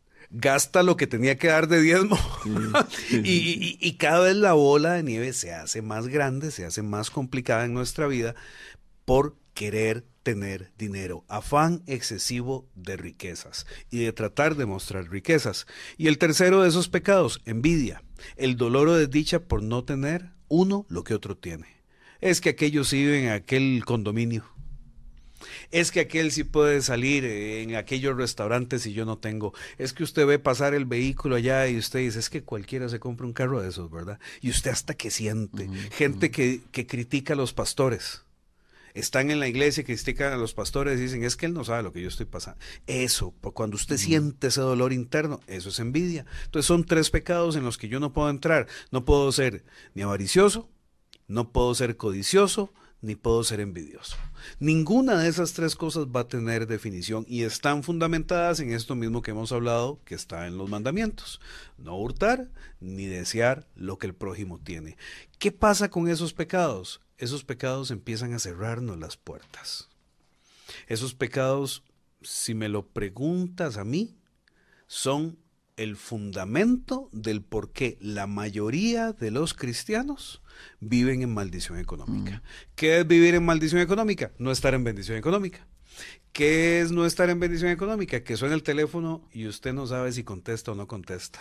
gasta lo que tenía que dar de diezmo. Sí. y, y, y cada vez la bola de nieve se hace más grande, se hace más complicada en nuestra vida por querer tener dinero, afán excesivo de riquezas y de tratar de mostrar riquezas. Y el tercero de esos pecados, envidia, el dolor o desdicha por no tener uno lo que otro tiene. Es que aquellos viven en aquel condominio, Es que aquel sí puede salir en aquellos restaurantes y yo no tengo. Es que usted ve pasar el vehículo allá y usted dice, es que cualquiera se compra un carro de esos, ¿verdad? Y usted hasta que siente. Uh-huh. Gente uh-huh. que, que critica a los pastores. Están en la iglesia y critican a los pastores y dicen, es que él no sabe lo que yo estoy pasando. Eso, cuando usted uh-huh. siente ese dolor interno, eso es envidia. Entonces son tres pecados en los que yo no puedo entrar. No puedo ser ni avaricioso, no puedo ser codicioso, ni puedo ser envidioso. Ninguna de esas tres cosas va a tener definición y están fundamentadas en esto mismo que hemos hablado, que está en los mandamientos. No hurtar, ni desear lo que el prójimo tiene. ¿Qué pasa con esos pecados? Esos pecados empiezan a cerrarnos las puertas. Esos pecados, si me lo preguntas a mí, son el fundamento del por qué la mayoría de los cristianos viven en maldición económica. Mm. ¿Qué es vivir en maldición económica? No estar en bendición económica. ¿Qué es no estar en bendición económica? Que suena el teléfono y usted no sabe si contesta o no contesta.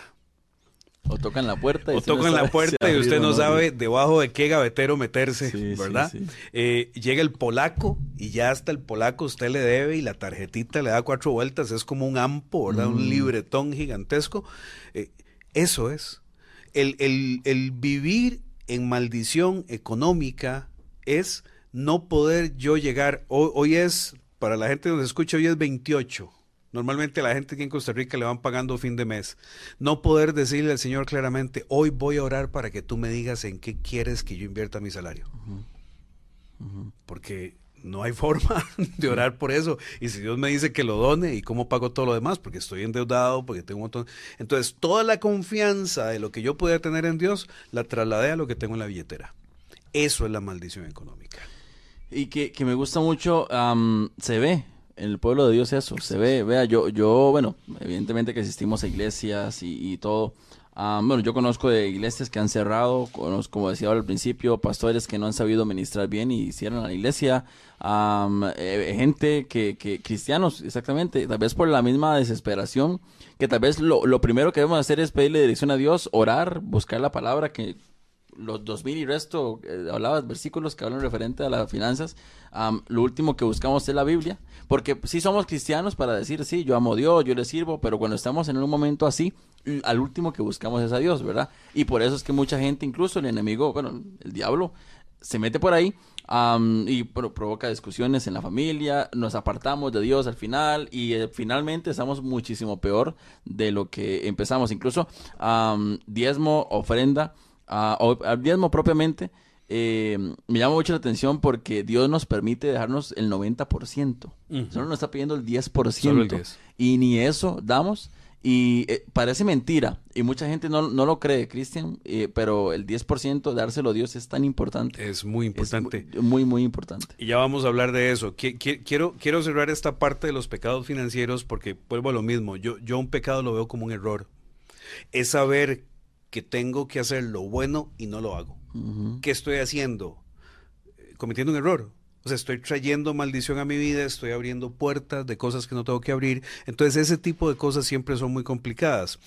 O tocan la puerta y, o tocan no la puerta si y usted no, no sabe debajo de qué gavetero meterse, sí, ¿verdad? Sí, sí. Eh, llega el polaco y ya hasta el polaco usted le debe y la tarjetita le da cuatro vueltas, es como un ampo, ¿verdad? Mm. Un libretón gigantesco. Eh, eso es. El, el, el vivir en maldición económica es no poder yo llegar, hoy, hoy es, para la gente que nos escucha, hoy es veintiocho. Normalmente a la gente aquí en Costa Rica le van pagando fin de mes. No poder decirle al Señor claramente, hoy voy a orar para que tú me digas en qué quieres que yo invierta mi salario. Uh-huh. Uh-huh. Porque no hay forma de orar por eso. Y si Dios me dice que lo done, ¿y cómo pago todo lo demás? Porque estoy endeudado, porque tengo un montón. Entonces, toda la confianza de lo que yo pueda tener en Dios, la trasladé a lo que tengo en la billetera. Eso es la maldición económica. Y que, que me gusta mucho, um, se ve. En el pueblo de Dios eso, se ve, vea, yo, yo bueno, evidentemente que asistimos a iglesias y, y todo, um, bueno, yo conozco de iglesias que han cerrado, conozco, como decía ahora al principio, pastores que no han sabido ministrar bien y cierran la iglesia, um, eh, gente que, que, cristianos, exactamente, tal vez por la misma desesperación, que tal vez lo, lo primero que debemos hacer es pedirle dirección a Dios, orar, buscar la palabra que... los dos mil y resto, eh, hablabas versículos que hablan referente a las finanzas, um, lo último que buscamos es la Biblia, porque sí somos cristianos para decir, sí, yo amo a Dios, yo le sirvo, pero cuando estamos en un momento así, al último que buscamos es a Dios, ¿verdad? Y por eso es que mucha gente, incluso el enemigo, bueno, el diablo, se mete por ahí um, y pro- provoca discusiones en la familia, nos apartamos de Dios al final y eh, finalmente estamos muchísimo peor de lo que empezamos, incluso um, diezmo, ofrenda, Uh, o al diezmo propiamente, eh, me llama mucho la atención porque Dios nos permite dejarnos el noventa por ciento. Uh-huh. Solo nos está pidiendo el diez por ciento. Solo el diez. Y ni eso damos. Y eh, parece mentira. Y mucha gente no, no lo cree, Cristian. Eh, pero el diez por ciento, dárselo a Dios es tan importante. Es muy importante. Es muy, muy importante. Y ya vamos a hablar de eso. Quiero, quiero cerrar esta parte de los pecados financieros porque vuelvo a lo mismo. Yo, yo un pecado lo veo como un error. Es saber que tengo que hacer lo bueno y no lo hago. Uh-huh. ¿Qué estoy haciendo? Cometiendo un error. O sea, estoy trayendo maldición a mi vida, estoy abriendo puertas de cosas que no tengo que abrir. Entonces, ese tipo de cosas siempre son muy complicadas.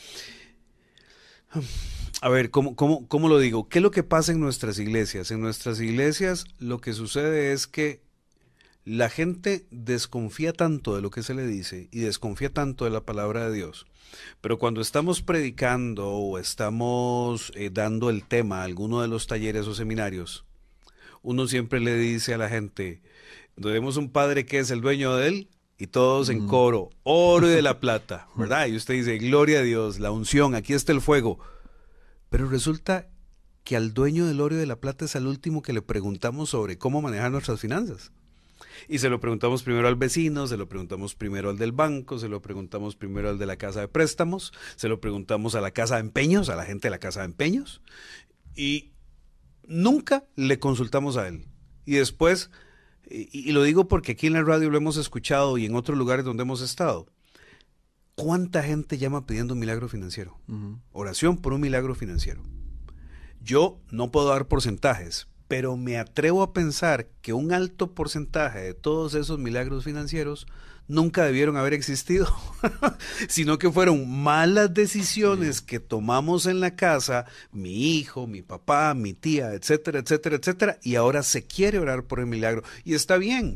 A ver, ¿cómo, cómo, cómo lo digo? ¿Qué es lo que pasa en nuestras iglesias? En nuestras iglesias lo que sucede es que la gente desconfía tanto de lo que se le dice y desconfía tanto de la palabra de Dios. Pero cuando estamos predicando o estamos eh, dando el tema a alguno de los talleres o seminarios, uno siempre le dice a la gente, tenemos un padre que es el dueño de él, y todos en coro, oro y de la plata, ¿verdad? Y usted dice, gloria a Dios, la unción, aquí está el fuego. Pero resulta que al dueño del oro y de la plata es al último que le preguntamos sobre cómo manejar nuestras finanzas. Y se lo preguntamos primero al vecino, se lo preguntamos primero al del banco, se lo preguntamos primero al de la casa de préstamos, se lo preguntamos a la casa de empeños, a la gente de la casa de empeños, y nunca le consultamos a él. Y después, y, y lo digo porque aquí en la radio lo hemos escuchado y en otros lugares donde hemos estado, ¿cuánta gente llama pidiendo un milagro financiero? Uh-huh. Oración por un milagro financiero. Yo no puedo dar porcentajes, pero me atrevo a pensar que un alto porcentaje de todos esos milagros financieros nunca debieron haber existido, sino que fueron malas decisiones sí. que tomamos en la casa, mi hijo, mi papá, mi tía, etcétera, etcétera, etcétera, y ahora se quiere orar por el milagro, y está bien,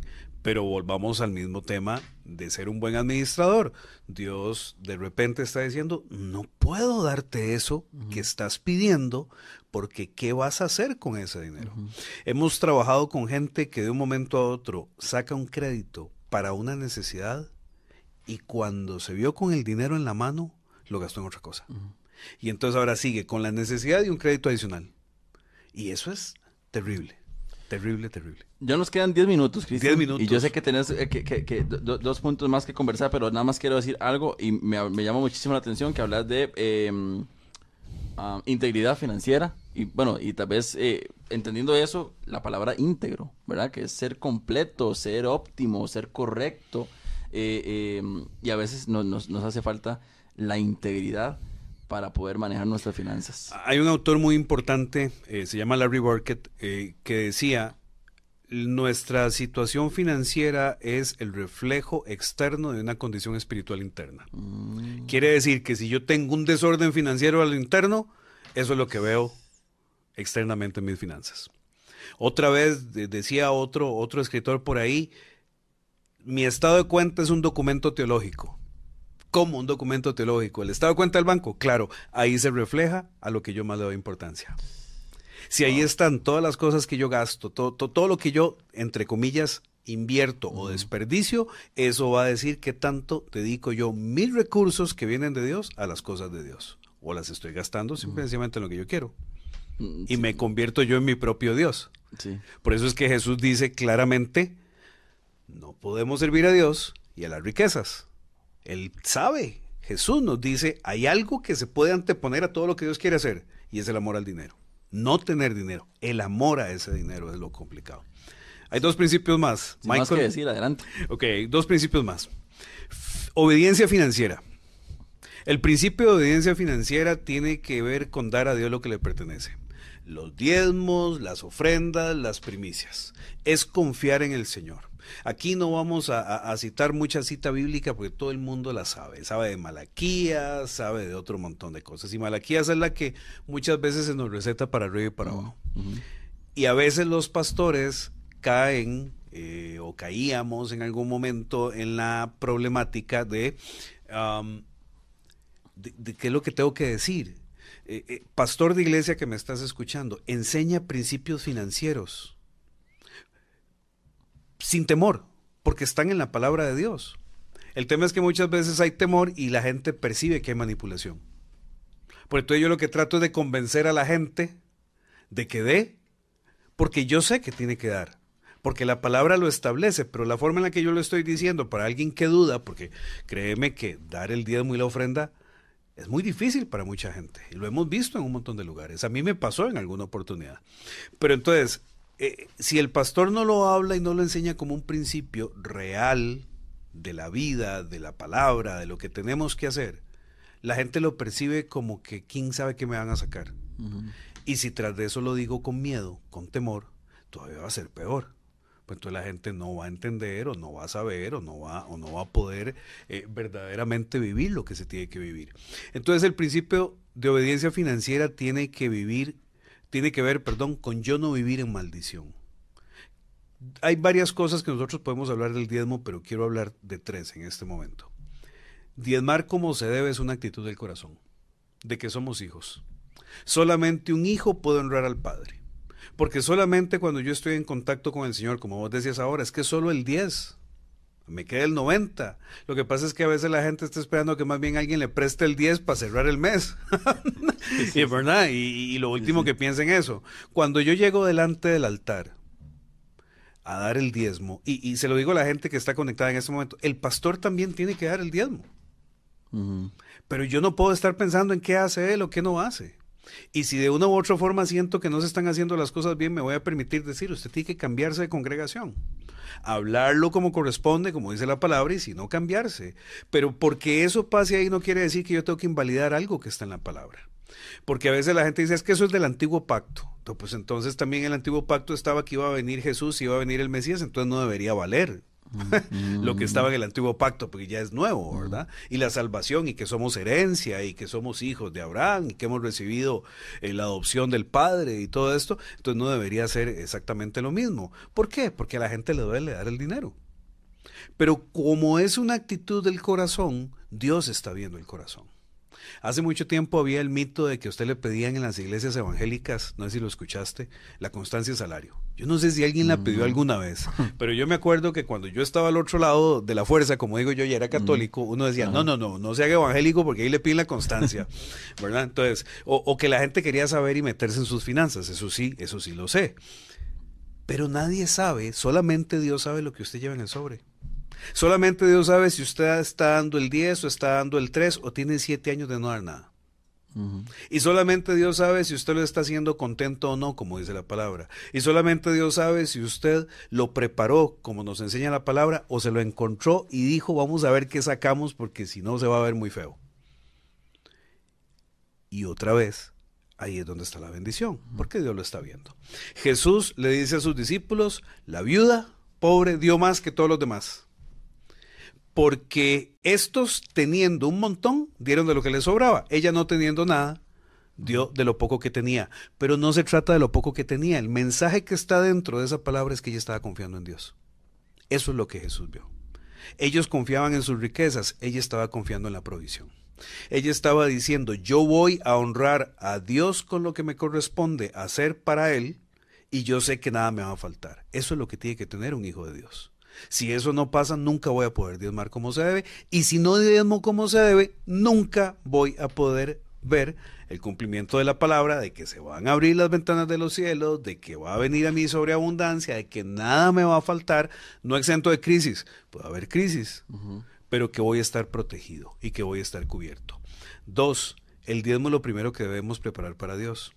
Pero volvamos al mismo tema de ser un buen administrador. Dios de repente está diciendo, no puedo darte eso uh-huh. que estás pidiendo, porque ¿qué vas a hacer con ese dinero? Uh-huh. Hemos trabajado con gente que de un momento a otro saca un crédito para una necesidad y cuando se vio con el dinero en la mano, lo gastó en otra cosa. Uh-huh. Y entonces ahora sigue con la necesidad de un crédito adicional. Y eso es terrible. Terrible, terrible. Ya nos quedan diez minutos, Cristian. diez minutos. Y yo sé que tenés eh, que, que, que do, dos puntos más que conversar, pero nada más quiero decir algo y me, me llama muchísimo la atención que hablas de eh, um, integridad financiera y bueno, y tal vez eh, entendiendo eso, la palabra íntegro, ¿verdad? Que es ser completo, ser óptimo, ser correcto eh, eh, y a veces no, nos, nos hace falta la integridad para poder manejar nuestras finanzas. Hay un autor muy importante, eh, se llama Larry Burkett, eh, que decía, nuestra situación financiera es el reflejo externo de una condición espiritual interna. Mm. Quiere decir que si yo tengo un desorden financiero al interno, eso es lo que veo externamente en mis finanzas. Otra vez, de, decía otro, otro escritor por ahí, mi estado de cuenta es un documento teológico. Como un documento teológico. El estado de cuenta del banco, claro, ahí se refleja a lo que yo más le doy importancia. Si ahí están todas las cosas que yo gasto, todo, todo, todo lo que yo, entre comillas, invierto uh-huh. o desperdicio, eso va a decir qué tanto dedico yo mis recursos que vienen de Dios a las cosas de Dios. O las estoy gastando uh-huh. simplemente en lo que yo quiero. Uh-huh. Y me convierto yo en mi propio Dios. Sí. Por eso es que Jesús dice claramente, no podemos servir a Dios y a las riquezas. Él sabe, Jesús nos dice, hay algo que se puede anteponer a todo lo que Dios quiere hacer, y es el amor al dinero. No tener dinero, el amor a ese dinero es lo complicado. Hay dos principios más. Sin Michael, más que decir, adelante. Ok, dos principios más. F- obediencia financiera. El principio de obediencia financiera tiene que ver con dar a Dios lo que le pertenece. Los diezmos, las ofrendas, las primicias. Es confiar en el Señor. Aquí no vamos a, a, a citar mucha cita bíblica porque todo el mundo la sabe. Sabe de Malaquías, sabe de otro montón de cosas. Y Malaquías es la que muchas veces se nos receta para arriba y para abajo. Uh-huh. Y a veces los pastores caen eh, o caíamos en algún momento en la problemática de, um, de, de qué es lo que tengo que decir. Eh, eh, pastor de iglesia que me estás escuchando, enseña principios financieros. Sin temor, porque están en la palabra de Dios. El tema es que muchas veces hay temor y la gente percibe que hay manipulación. Por entonces yo lo que trato es de convencer a la gente de que dé, porque yo sé que tiene que dar, porque la palabra lo establece, pero la forma en la que yo lo estoy diciendo para alguien que duda, porque créeme que dar el diezmo y la ofrenda es muy difícil para mucha gente, y lo hemos visto en un montón de lugares. A mí me pasó en alguna oportunidad. Pero entonces, Eh, si el pastor no lo habla y no lo enseña como un principio real de la vida, de la palabra, de lo que tenemos que hacer, la gente lo percibe como que quién sabe qué me van a sacar. Uh-huh. Y si tras de eso lo digo con miedo, con temor, todavía va a ser peor. Pues entonces la gente no va a entender o no va a saber o no va, o no va a poder eh, verdaderamente vivir lo que se tiene que vivir. Entonces el principio de obediencia financiera tiene que vivir Tiene que ver, perdón, con yo no vivir en maldición. Hay varias cosas que nosotros podemos hablar del diezmo, pero quiero hablar de tres en este momento. Diezmar como se debe es una actitud del corazón, de que somos hijos. Solamente un hijo puede honrar al Padre, porque solamente cuando yo estoy en contacto con el Señor, como vos decías ahora, es que solo el diez, me queda el noventa. Lo que pasa es que a veces la gente está esperando que más bien alguien le preste el diez para cerrar el mes. Sí, sí, y, ¿verdad? Y, y lo último sí, sí. que piensen eso. Cuando yo llego delante del altar a dar el diezmo, y, y se lo digo a la gente que está conectada en este momento, el pastor también tiene que dar el diezmo. Uh-huh. Pero yo no puedo estar pensando en qué hace él o qué no hace. Y si de una u otra forma siento que no se están haciendo las cosas bien, me voy a permitir decir, usted tiene que cambiarse de congregación, hablarlo como corresponde, como dice la palabra, y si no, cambiarse. Pero porque eso pase ahí no quiere decir que yo tengo que invalidar algo que está en la palabra. Porque a veces la gente dice, es que eso es del antiguo pacto. Pues entonces también el antiguo pacto estaba que iba a venir Jesús, iba a venir el Mesías, entonces no debería valer mm. lo que estaba en el antiguo pacto, porque ya es nuevo, ¿verdad? Y la salvación, y que somos herencia, y que somos hijos de Abraham, y que hemos recibido eh, la adopción del Padre, y todo esto, entonces no debería ser exactamente lo mismo. ¿Por qué? Porque a la gente le duele dar el dinero. Pero como es una actitud del corazón, Dios está viendo el corazón. Hace mucho tiempo había el mito de que a usted le pedían en las iglesias evangélicas, no sé si lo escuchaste, la constancia de salario. Yo no sé si alguien la pidió alguna vez, pero yo me acuerdo que cuando yo estaba al otro lado de la fuerza, como digo yo, y era católico, uno decía, no, no, no, no se haga evangélico porque ahí le piden la constancia, ¿verdad? Entonces, o, o que la gente quería saber y meterse en sus finanzas, eso sí, eso sí lo sé. Pero nadie sabe, solamente Dios sabe lo que usted lleva en el sobre. Solamente Dios sabe si usted está dando el diez o está dando el tres o tiene siete años de no dar nada. Uh-huh. Y solamente Dios sabe si usted lo está haciendo contento o no, como dice la palabra. Y solamente Dios sabe si usted lo preparó, como nos enseña la palabra, o se lo encontró y dijo, vamos a ver qué sacamos porque si no se va a ver muy feo. Y otra vez, ahí es donde está la bendición, porque Dios lo está viendo. Jesús le dice a sus discípulos, la viuda pobre dio más que todos los demás. Porque estos teniendo un montón, dieron de lo que les sobraba. Ella no teniendo nada, dio de lo poco que tenía. Pero no se trata de lo poco que tenía. El mensaje que está dentro de esa palabra es que ella estaba confiando en Dios. Eso es lo que Jesús vio. Ellos confiaban en sus riquezas, ella estaba confiando en la provisión. Ella estaba diciendo, yo voy a honrar a Dios con lo que me corresponde hacer para Él, y yo sé que nada me va a faltar. Eso es lo que tiene que tener un hijo de Dios. Si eso no pasa, nunca voy a poder diezmar como se debe, y si no diezmo como se debe, nunca voy a poder ver el cumplimiento de la palabra, de que se van a abrir las ventanas de los cielos, de que va a venir a mí sobreabundancia, de que nada me va a faltar, no exento de crisis. Puede haber crisis, uh-huh. pero que voy a estar protegido y que voy a estar cubierto. Dos, el diezmo es lo primero que debemos preparar para Dios.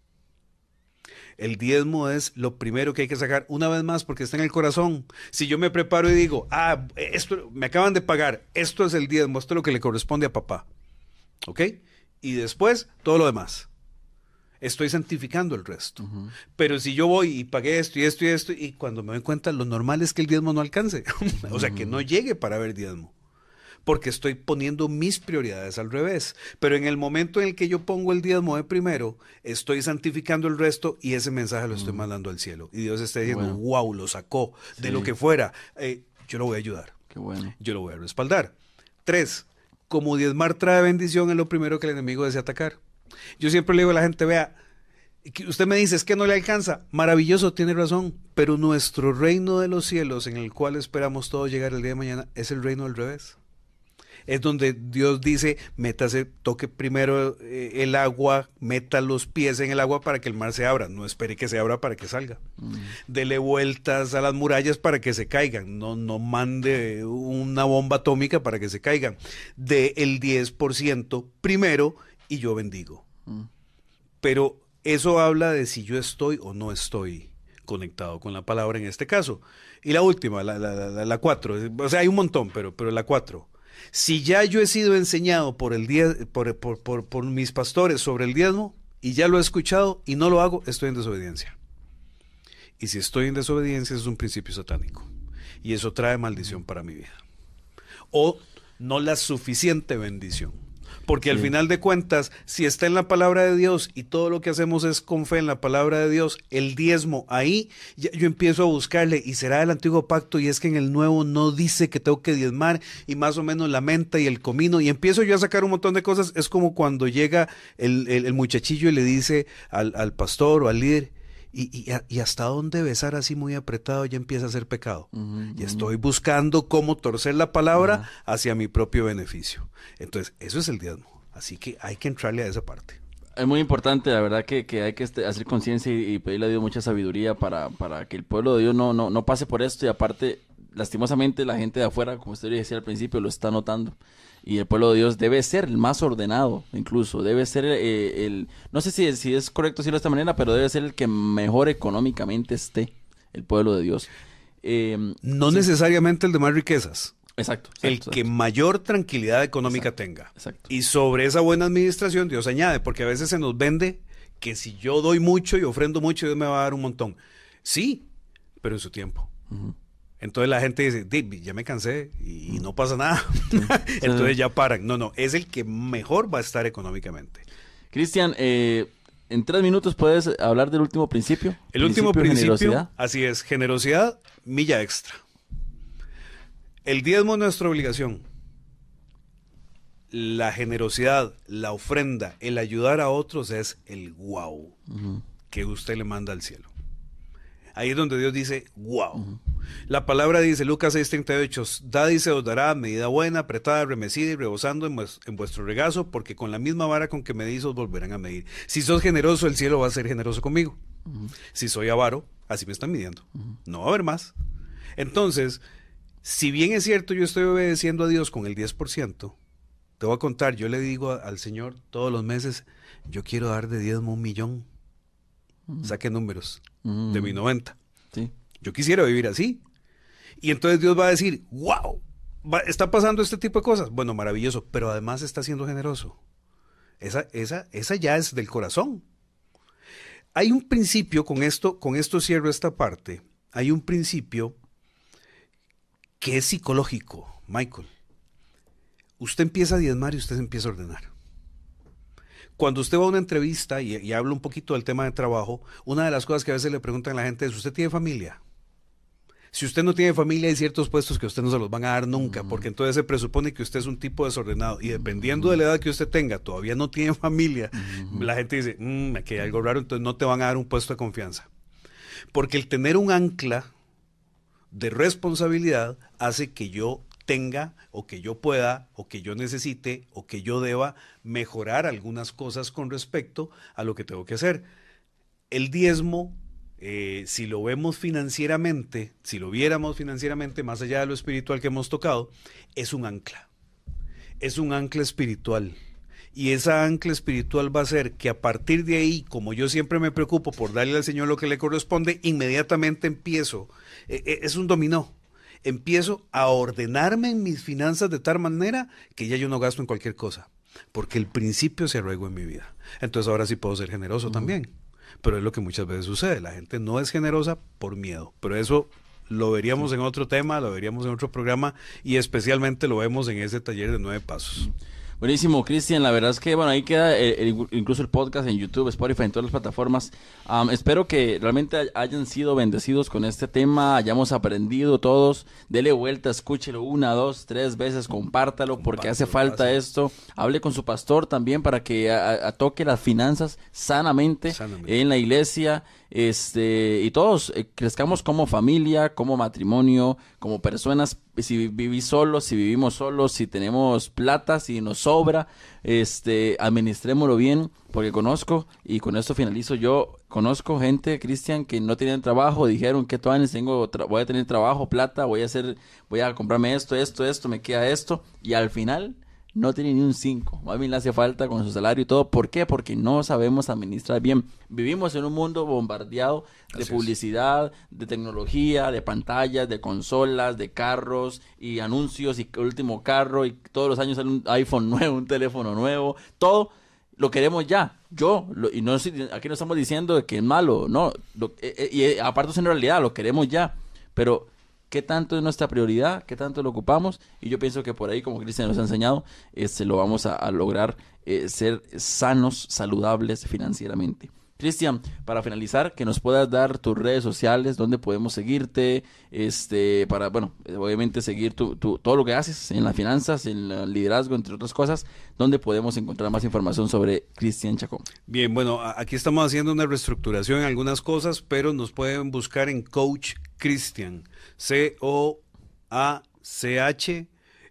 El diezmo es lo primero que hay que sacar, una vez más, porque está en el corazón. Si yo me preparo y digo, ah, esto me acaban de pagar, esto es el diezmo, esto es lo que le corresponde a papá, ¿ok? Y después, todo lo demás. Estoy santificando el resto. Uh-huh. Pero si yo voy y pagué esto y esto y esto, y cuando me doy cuenta, lo normal es que el diezmo no alcance. O sea, que no llegue para ver diezmo. Porque estoy poniendo mis prioridades al revés. Pero en el momento en el que yo pongo el diezmo de primero, estoy santificando el resto y ese mensaje lo estoy mm. mandando al cielo. Y Dios está diciendo, bueno. wow, lo sacó sí. de lo que fuera. Eh, yo lo voy a ayudar. Qué bueno. Yo lo voy a respaldar. Tres, como diezmar trae bendición, es lo primero que el enemigo desea atacar. Yo siempre le digo a la gente, vea, usted me dice, es que no le alcanza. Maravilloso, tiene razón. Pero nuestro reino de los cielos, en el cual esperamos todos llegar el día de mañana, es el reino del revés. Es donde Dios dice, métase, toque primero eh, el agua, meta los pies en el agua para que el mar se abra. No espere que se abra para que salga. Mm. Dele vueltas a las murallas para que se caigan. No, no mande una bomba atómica para que se caigan. De el diez por ciento primero y yo bendigo. Mm. Pero eso habla de si yo estoy o no estoy conectado con la palabra en este caso. Y la última, la, la, la, la cuatro. O sea, hay un montón, pero, pero la cuatro. Si ya yo he sido enseñado por, el diez, por, por, por, por mis pastores sobre el diezmo y ya lo he escuchado y no lo hago, estoy en desobediencia. Y si estoy en desobediencia es un principio satánico y eso trae maldición para mi vida. O no la suficiente bendición. Porque al sí. final de cuentas, si está en la palabra de Dios y todo lo que hacemos es con fe en la palabra de Dios, el diezmo ahí, ya yo empiezo a buscarle y será del antiguo pacto y es que en el nuevo no dice que tengo que diezmar y más o menos la menta y el comino y empiezo yo a sacar un montón de cosas. Es como cuando llega el, el, el muchachillo y le dice al, al pastor o al líder, Y, y, y hasta dónde besar así muy apretado ya empieza a ser pecado. Uh-huh, y estoy buscando cómo torcer la palabra uh-huh. hacia mi propio beneficio. Entonces, eso es el diezmo. Así que hay que entrarle a esa parte. Es muy importante, la verdad, que, que hay que este, hacer conciencia y, y pedirle a Dios mucha sabiduría para, para que el pueblo de Dios no, no, no pase por esto. Y aparte, lastimosamente, la gente de afuera, como usted decía al principio, lo está notando. Y el pueblo de Dios debe ser el más ordenado, incluso, debe ser eh, el, no sé si, si es correcto decirlo de esta manera, pero debe ser el que mejor económicamente esté, el pueblo de Dios. Eh, no sí. necesariamente el de más riquezas. Exacto. exacto el exacto. que mayor tranquilidad económica exacto, tenga. Exacto. Y sobre esa buena administración Dios añade, porque a veces se nos vende que si yo doy mucho y ofrendo mucho, Dios me va a dar un montón. Sí, pero en su tiempo. Uh-huh. Entonces la gente dice, ya me cansé y, y no pasa nada. Sí. Entonces ya paran. No, no, es el que mejor va a estar económicamente. Cristian, eh, en tres minutos puedes hablar del último principio. El último principio, así es, generosidad, milla extra. El diezmo es nuestra obligación. La generosidad, la ofrenda, el ayudar a otros es el wow uh-huh. que usted le manda al cielo. Ahí es donde Dios dice, wow. Uh-huh. La palabra dice, Lucas seis treinta y ocho, dad y se os dará medida buena, apretada, remecida y rebosando en, vues- en vuestro regazo, porque con la misma vara con que medís os volverán a medir. Si sos generoso, el cielo va a ser generoso conmigo. Uh-huh. Si soy avaro, así me están midiendo. Uh-huh. No va a haber más. Entonces, si bien es cierto, yo estoy obedeciendo a Dios con el diez por ciento, te voy a contar, yo le digo a, al Señor todos los meses, yo quiero dar de diezmo un millón. Uh-huh. Saque números uh-huh. de mi noventa. Sí. Yo quisiera vivir así. Y entonces Dios va a decir, wow, va, está pasando este tipo de cosas. Bueno, maravilloso, pero además está siendo generoso. Esa, esa, esa ya es del corazón. Hay un principio, con esto, con esto cierro esta parte, hay un principio que es psicológico, Michael. Usted empieza a diezmar y usted se empieza a ordenar. Cuando usted va a una entrevista y, y habla un poquito del tema de trabajo, una de las cosas que a veces le preguntan a la gente es, ¿usted tiene familia? Si usted no tiene familia, hay ciertos puestos que a usted no se los van a dar nunca, uh-huh. porque entonces se presupone que usted es un tipo desordenado, y dependiendo uh-huh. de la edad que usted tenga, todavía no tiene familia, uh-huh. la gente dice, mmm, aquí hay algo raro, entonces no te van a dar un puesto de confianza. Porque el tener un ancla de responsabilidad hace que yo tenga, o que yo pueda, o que yo necesite, o que yo deba mejorar algunas cosas con respecto a lo que tengo que hacer. El diezmo, eh, si lo vemos financieramente, si lo viéramos financieramente, más allá de lo espiritual que hemos tocado, es un ancla. Es un ancla espiritual. Y esa ancla espiritual va a ser que a partir de ahí, como yo siempre me preocupo por darle al Señor lo que le corresponde, inmediatamente empiezo. Eh, eh, es un dominó. Empiezo a ordenarme en mis finanzas de tal manera que ya yo no gasto en cualquier cosa, porque el principio se arraigó en mi vida. Entonces ahora sí puedo ser generoso uh-huh. también, pero es lo que muchas veces sucede, la gente no es generosa por miedo, pero eso lo veríamos sí. en otro tema, lo veríamos en otro programa, y especialmente lo vemos en ese taller de nueve pasos. Buenísimo, Cristian, la verdad es que bueno, ahí queda el, el, incluso el podcast en YouTube, Spotify, en todas las plataformas. Um, espero que realmente hayan sido bendecidos con este tema, hayamos aprendido todos. Dele vuelta, escúchelo una, dos, tres veces, compártalo, porque Compártelo, hace falta pasa. esto. Hable con su pastor también para que a, a toque las finanzas sanamente, sanamente en la iglesia. Este, y todos eh, crezcamos como familia, como matrimonio, como personas, si vivís solos, si vivimos solos, si tenemos plata, si nos sobra, este, administrémoslo bien, porque conozco, y con esto finalizo, yo conozco gente, Cristian, que no tenían trabajo, dijeron que todavía tengo, tra- voy a tener trabajo, plata, voy a hacer, voy a comprarme esto, esto, esto, me queda esto, y al final no tiene ni un cinco, más bien le hace falta con su salario y todo. ¿Por qué? Porque no sabemos administrar bien. Vivimos en un mundo bombardeado de Así publicidad, es. de tecnología, de pantallas, de consolas, de carros y anuncios y último carro, y todos los años sale un iPhone nuevo, un teléfono nuevo, todo lo queremos ya. Yo, lo, y no aquí no estamos diciendo que es malo, no, lo, eh, y eh, aparte es en realidad, lo queremos ya, pero ¿qué tanto es nuestra prioridad? ¿Qué tanto lo ocupamos? Y yo pienso que por ahí, como Cristian nos ha enseñado, este, lo vamos a, a lograr eh, ser sanos, saludables financieramente. Cristian, para finalizar, que nos puedas dar tus redes sociales, donde podemos seguirte, este, para, bueno, obviamente seguir tu, tu, todo lo que haces en las finanzas, en el liderazgo, entre otras cosas, donde podemos encontrar más información sobre Cristian Chacón. Bien, bueno, aquí estamos haciendo una reestructuración en algunas cosas, pero nos pueden buscar en Coach Cristian, C O A C H,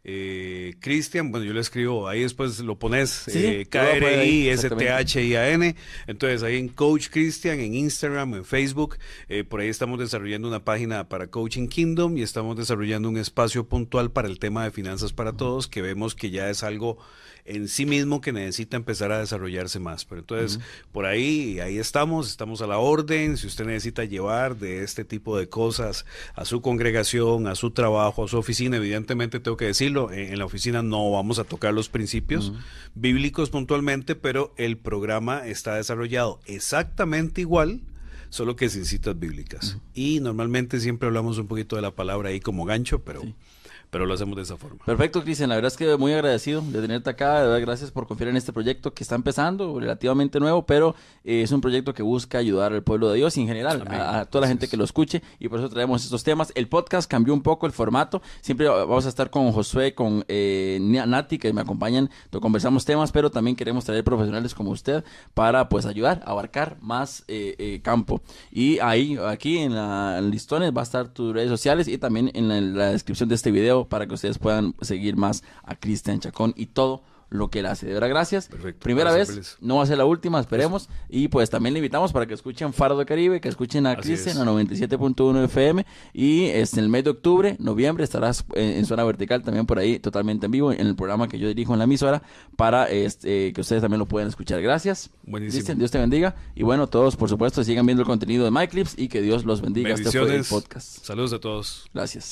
eh, Cristian, bueno, yo lo escribo, ahí después lo pones, sí, eh, K R I S T H I A N, entonces ahí en Coach Cristian, en Instagram, en Facebook, eh, por ahí estamos desarrollando una página para Coaching Kingdom y estamos desarrollando un espacio puntual para el tema de finanzas para todos, que vemos que ya es algo en sí mismo que necesita empezar a desarrollarse más. Pero entonces, uh-huh. por ahí, ahí estamos, estamos a la orden. Si usted necesita llevar de este tipo de cosas a su congregación, a su trabajo, a su oficina, evidentemente tengo que decirlo, en, en la oficina no vamos a tocar los principios uh-huh. bíblicos puntualmente, pero el programa está desarrollado exactamente igual, solo que sin citas bíblicas. Uh-huh. Y normalmente siempre hablamos un poquito de la palabra ahí como gancho, pero... Sí. pero lo hacemos de esa forma. Perfecto, Cristian, la verdad es que muy agradecido de tenerte acá, de verdad gracias por confiar en este proyecto que está empezando, relativamente nuevo, pero eh, es un proyecto que busca ayudar al pueblo de Dios y en general a, a toda la gente que lo escuche, y por eso traemos estos temas. El podcast cambió un poco el formato, siempre vamos a estar con Josué, con eh, Nati, que me acompañan, conversamos temas, pero también queremos traer profesionales como usted para pues ayudar a abarcar más eh, eh, campo. Y ahí, aquí en la en listones va a estar tus redes sociales y también en la, en la descripción de este video para que ustedes puedan seguir más a Cristian Chacón y todo lo que él hace. De verdad, gracias. Perfecto. Primera Gracias, vez, feliz. no va a ser la última, esperemos. Eso. Y pues también le invitamos para que escuchen Faro de Caribe, que escuchen a Cristian a noventa y siete punto uno F M. Y este, en el mes de octubre, noviembre, estarás en, en Zona Vertical también por ahí, totalmente en vivo, en el programa que yo dirijo en la emisora, para este, que ustedes también lo puedan escuchar. Gracias. Buenísimo. Cristian, Dios te bendiga. Y bueno, todos, por supuesto, sigan viendo el contenido de MyClips y que Dios los bendiga. Este fue el podcast. Saludos a todos. Gracias.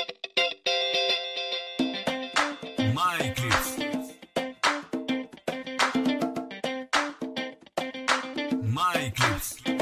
MyClips. MyClips.